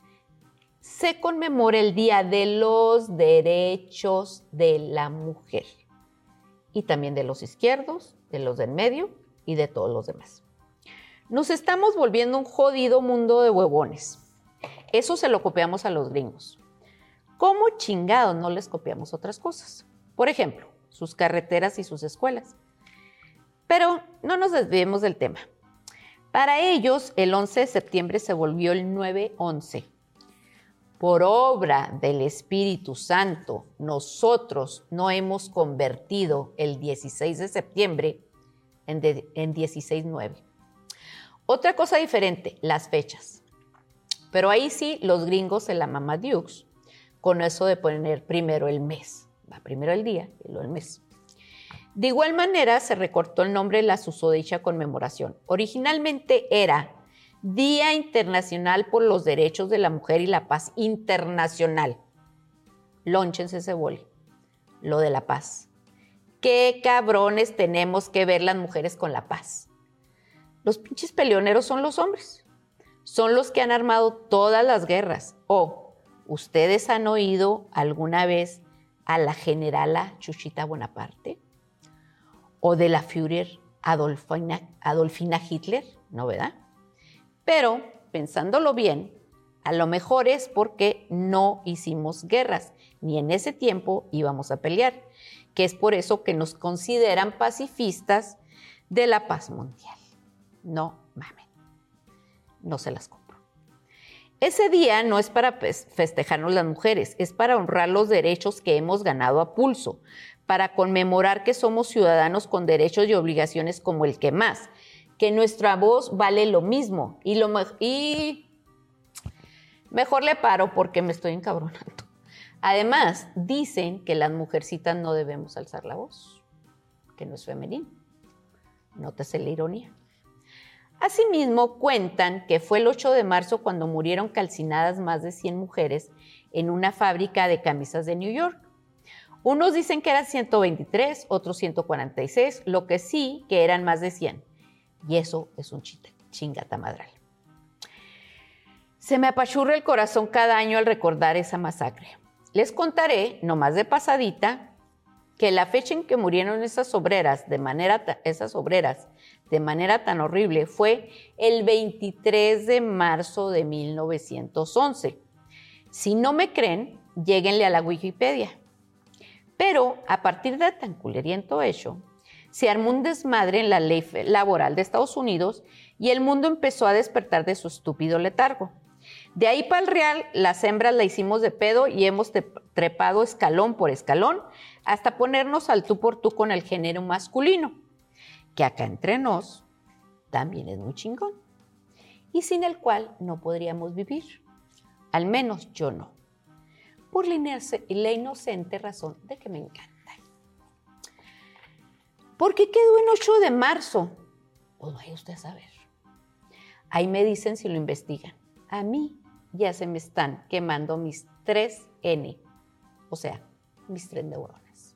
Se conmemora el Día de los Derechos de la Mujer, y también de los izquierdos, de los del medio y de todos los demás. Nos estamos volviendo un jodido mundo de huevones. Eso se lo copiamos a los gringos. ¿Cómo chingados no les copiamos otras cosas? Por ejemplo, sus carreteras y sus escuelas. Pero no nos desviemos del tema. Para ellos, el 11 de septiembre se volvió el 9/11. Por obra del Espíritu Santo, nosotros no hemos convertido el 16 de septiembre en 16/9. Otra cosa diferente, las fechas. Pero ahí sí, los gringos se la mamadukes con eso de poner primero el mes. Va primero el día y luego el mes. De igual manera, se recortó el nombre de la susodicha conmemoración. Originalmente era Día Internacional por los Derechos de la Mujer y la Paz Internacional. Lónchense ese boli. Lo de la paz. ¿Qué cabrones tenemos que ver las mujeres con la paz? Los pinches peleoneros son los hombres. Son los que han armado todas las guerras. ¿Ustedes han oído alguna vez a la generala Chuchita Bonaparte? ¿O de la Führer Adolfina Hitler? ¿No, verdad? Pero, pensándolo bien, a lo mejor es porque no hicimos guerras, ni en ese tiempo íbamos a pelear, que es por eso que nos consideran pacifistas de la paz mundial. No mamen, no se las compro. Ese día no es para festejarnos las mujeres, es para honrar los derechos que hemos ganado a pulso, para conmemorar que somos ciudadanos con derechos y obligaciones como el que más, que nuestra voz vale lo mismo y mejor le paro porque me estoy encabronando. Además, dicen que las mujercitas no debemos alzar la voz, que no es femenino. Nótese la ironía. Asimismo, cuentan que fue el 8 de marzo cuando murieron calcinadas más de 100 mujeres en una fábrica de camisas de New York. Unos dicen que eran 123, otros 146, lo que sí que eran más de 100. Y eso es un chingatamadral. Se me apachurra el corazón cada año al recordar esa masacre. Les contaré, nomás de pasadita, que la fecha en que murieron esas obreras de manera tan horrible fue el 23 de marzo de 1911. Si no me creen, lléguenle a la Wikipedia. Pero a partir de tan culeriento hecho, se armó un desmadre en la ley laboral de Estados Unidos y el mundo empezó a despertar de su estúpido letargo. De ahí para el real, las hembras la hicimos de pedo y hemos trepado escalón por escalón hasta ponernos al tú por tú con el género masculino, que acá entre nos también es muy chingón y sin el cual no podríamos vivir, al menos yo no, por la inocente razón de que me encanta. ¿Por qué quedó en 8 de marzo? Pues vaya usted a saber. Ahí me dicen si lo investigan. A mí ya se me están quemando mis 3N, o sea, mis 3 neuronas.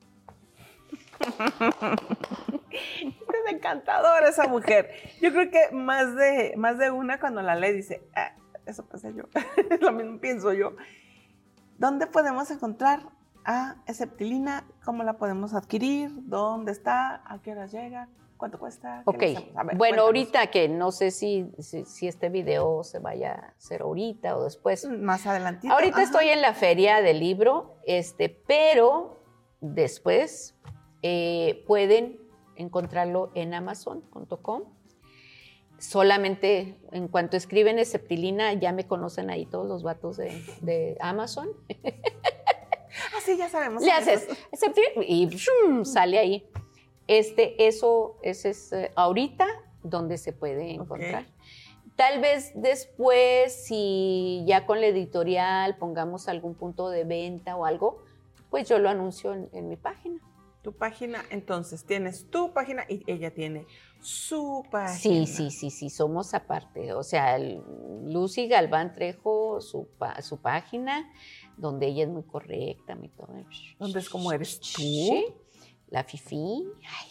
Es encantadora esa mujer. Yo creo que más de una cuando la lee dice, eso pensé yo, lo mismo pienso yo. ¿Dónde podemos encontrar a Eceptilina? ¿Cómo la podemos adquirir? ¿Dónde está? ¿A qué hora llega? ¿Cuánto cuesta? Ok, ver, bueno, cuéntanos. ahorita que no sé si este video se vaya a hacer ahorita o después. Más adelantito. Ahorita Ajá. estoy en la feria del libro, pero después pueden encontrarlo en amazon.com. Solamente en cuanto escriben Eceptilina, ya me conocen ahí todos los vatos de Amazon. Sí, ya sabemos. Le haces Eceptilina y sale ahí. Eso es ahorita donde se puede encontrar. Okay. Tal vez después, si ya con la editorial pongamos algún punto de venta o algo, pues yo lo anuncio en mi página. Tu página, entonces, tienes tu página y ella tiene su página. Sí, somos aparte. O sea, Lucy Galván Trejo, su página, donde ella es muy correcta, muy todo. ¿Dónde es como eres tú? Sí, la fifí.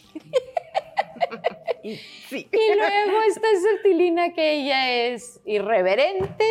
Y luego está Eceptilina, que ella es irreverente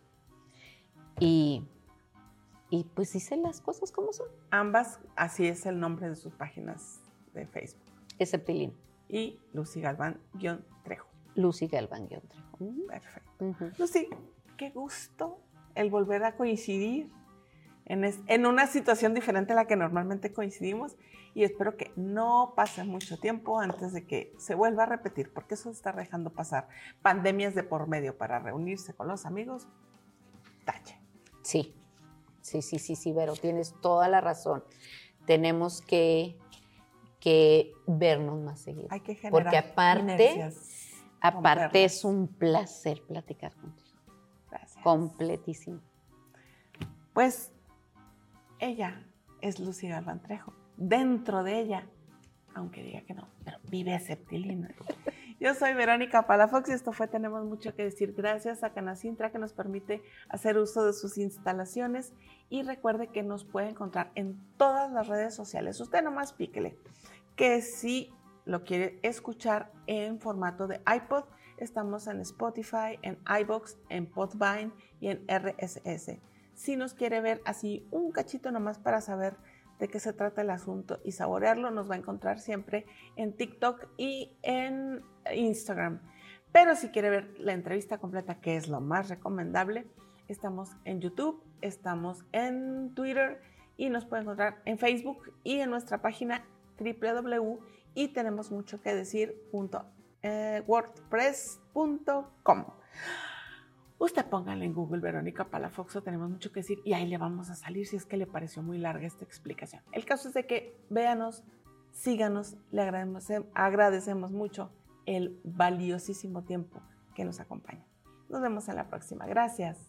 y pues dice las cosas como son. Ambas, así es el nombre de sus páginas de Facebook. Eceptilina. Y Lucy Galván-Trejo. Lucy Galván-Trejo. Perfecto. Lucy, qué gusto el volver a coincidir en una situación diferente a la que normalmente coincidimos, y espero que no pase mucho tiempo antes de que se vuelva a repetir, porque eso está dejando pasar pandemias de por medio para reunirse con los amigos. Tache. Sí, Vero, tienes toda la razón. Tenemos que vernos más seguido. Hay que generar porque aparte es un placer platicar contigo. Gracias. Completísimo. Pues ella es Lucy Galván Trejo. Dentro de ella, aunque diga que no, pero vive Eceptilina. Yo soy Verónica Palafox y esto fue Tenemos Mucho que Decir. Gracias a Canacintra, que nos permite hacer uso de sus instalaciones, y recuerde que nos puede encontrar en todas las redes sociales. Usted nomás píquele, que si lo quiere escuchar en formato de iPod, estamos en Spotify, en iVoox, en Podbean y en RSS. Si nos quiere ver así un cachito nomás para saber de qué se trata el asunto y saborearlo, nos va a encontrar siempre en TikTok y en Instagram. Pero si quiere ver la entrevista completa, que es lo más recomendable, estamos en YouTube, estamos en Twitter y nos puede encontrar en Facebook y en nuestra página www.y-tenemos-mucho-que-decir.wordpress.com. Usted póngale en Google Verónica Palafox, Tenemos Mucho que Decir, y ahí le vamos a salir si es que le pareció muy larga esta explicación. El caso es de que véanos, síganos, le agradecemos mucho el valiosísimo tiempo que nos acompaña. Nos vemos en la próxima. Gracias.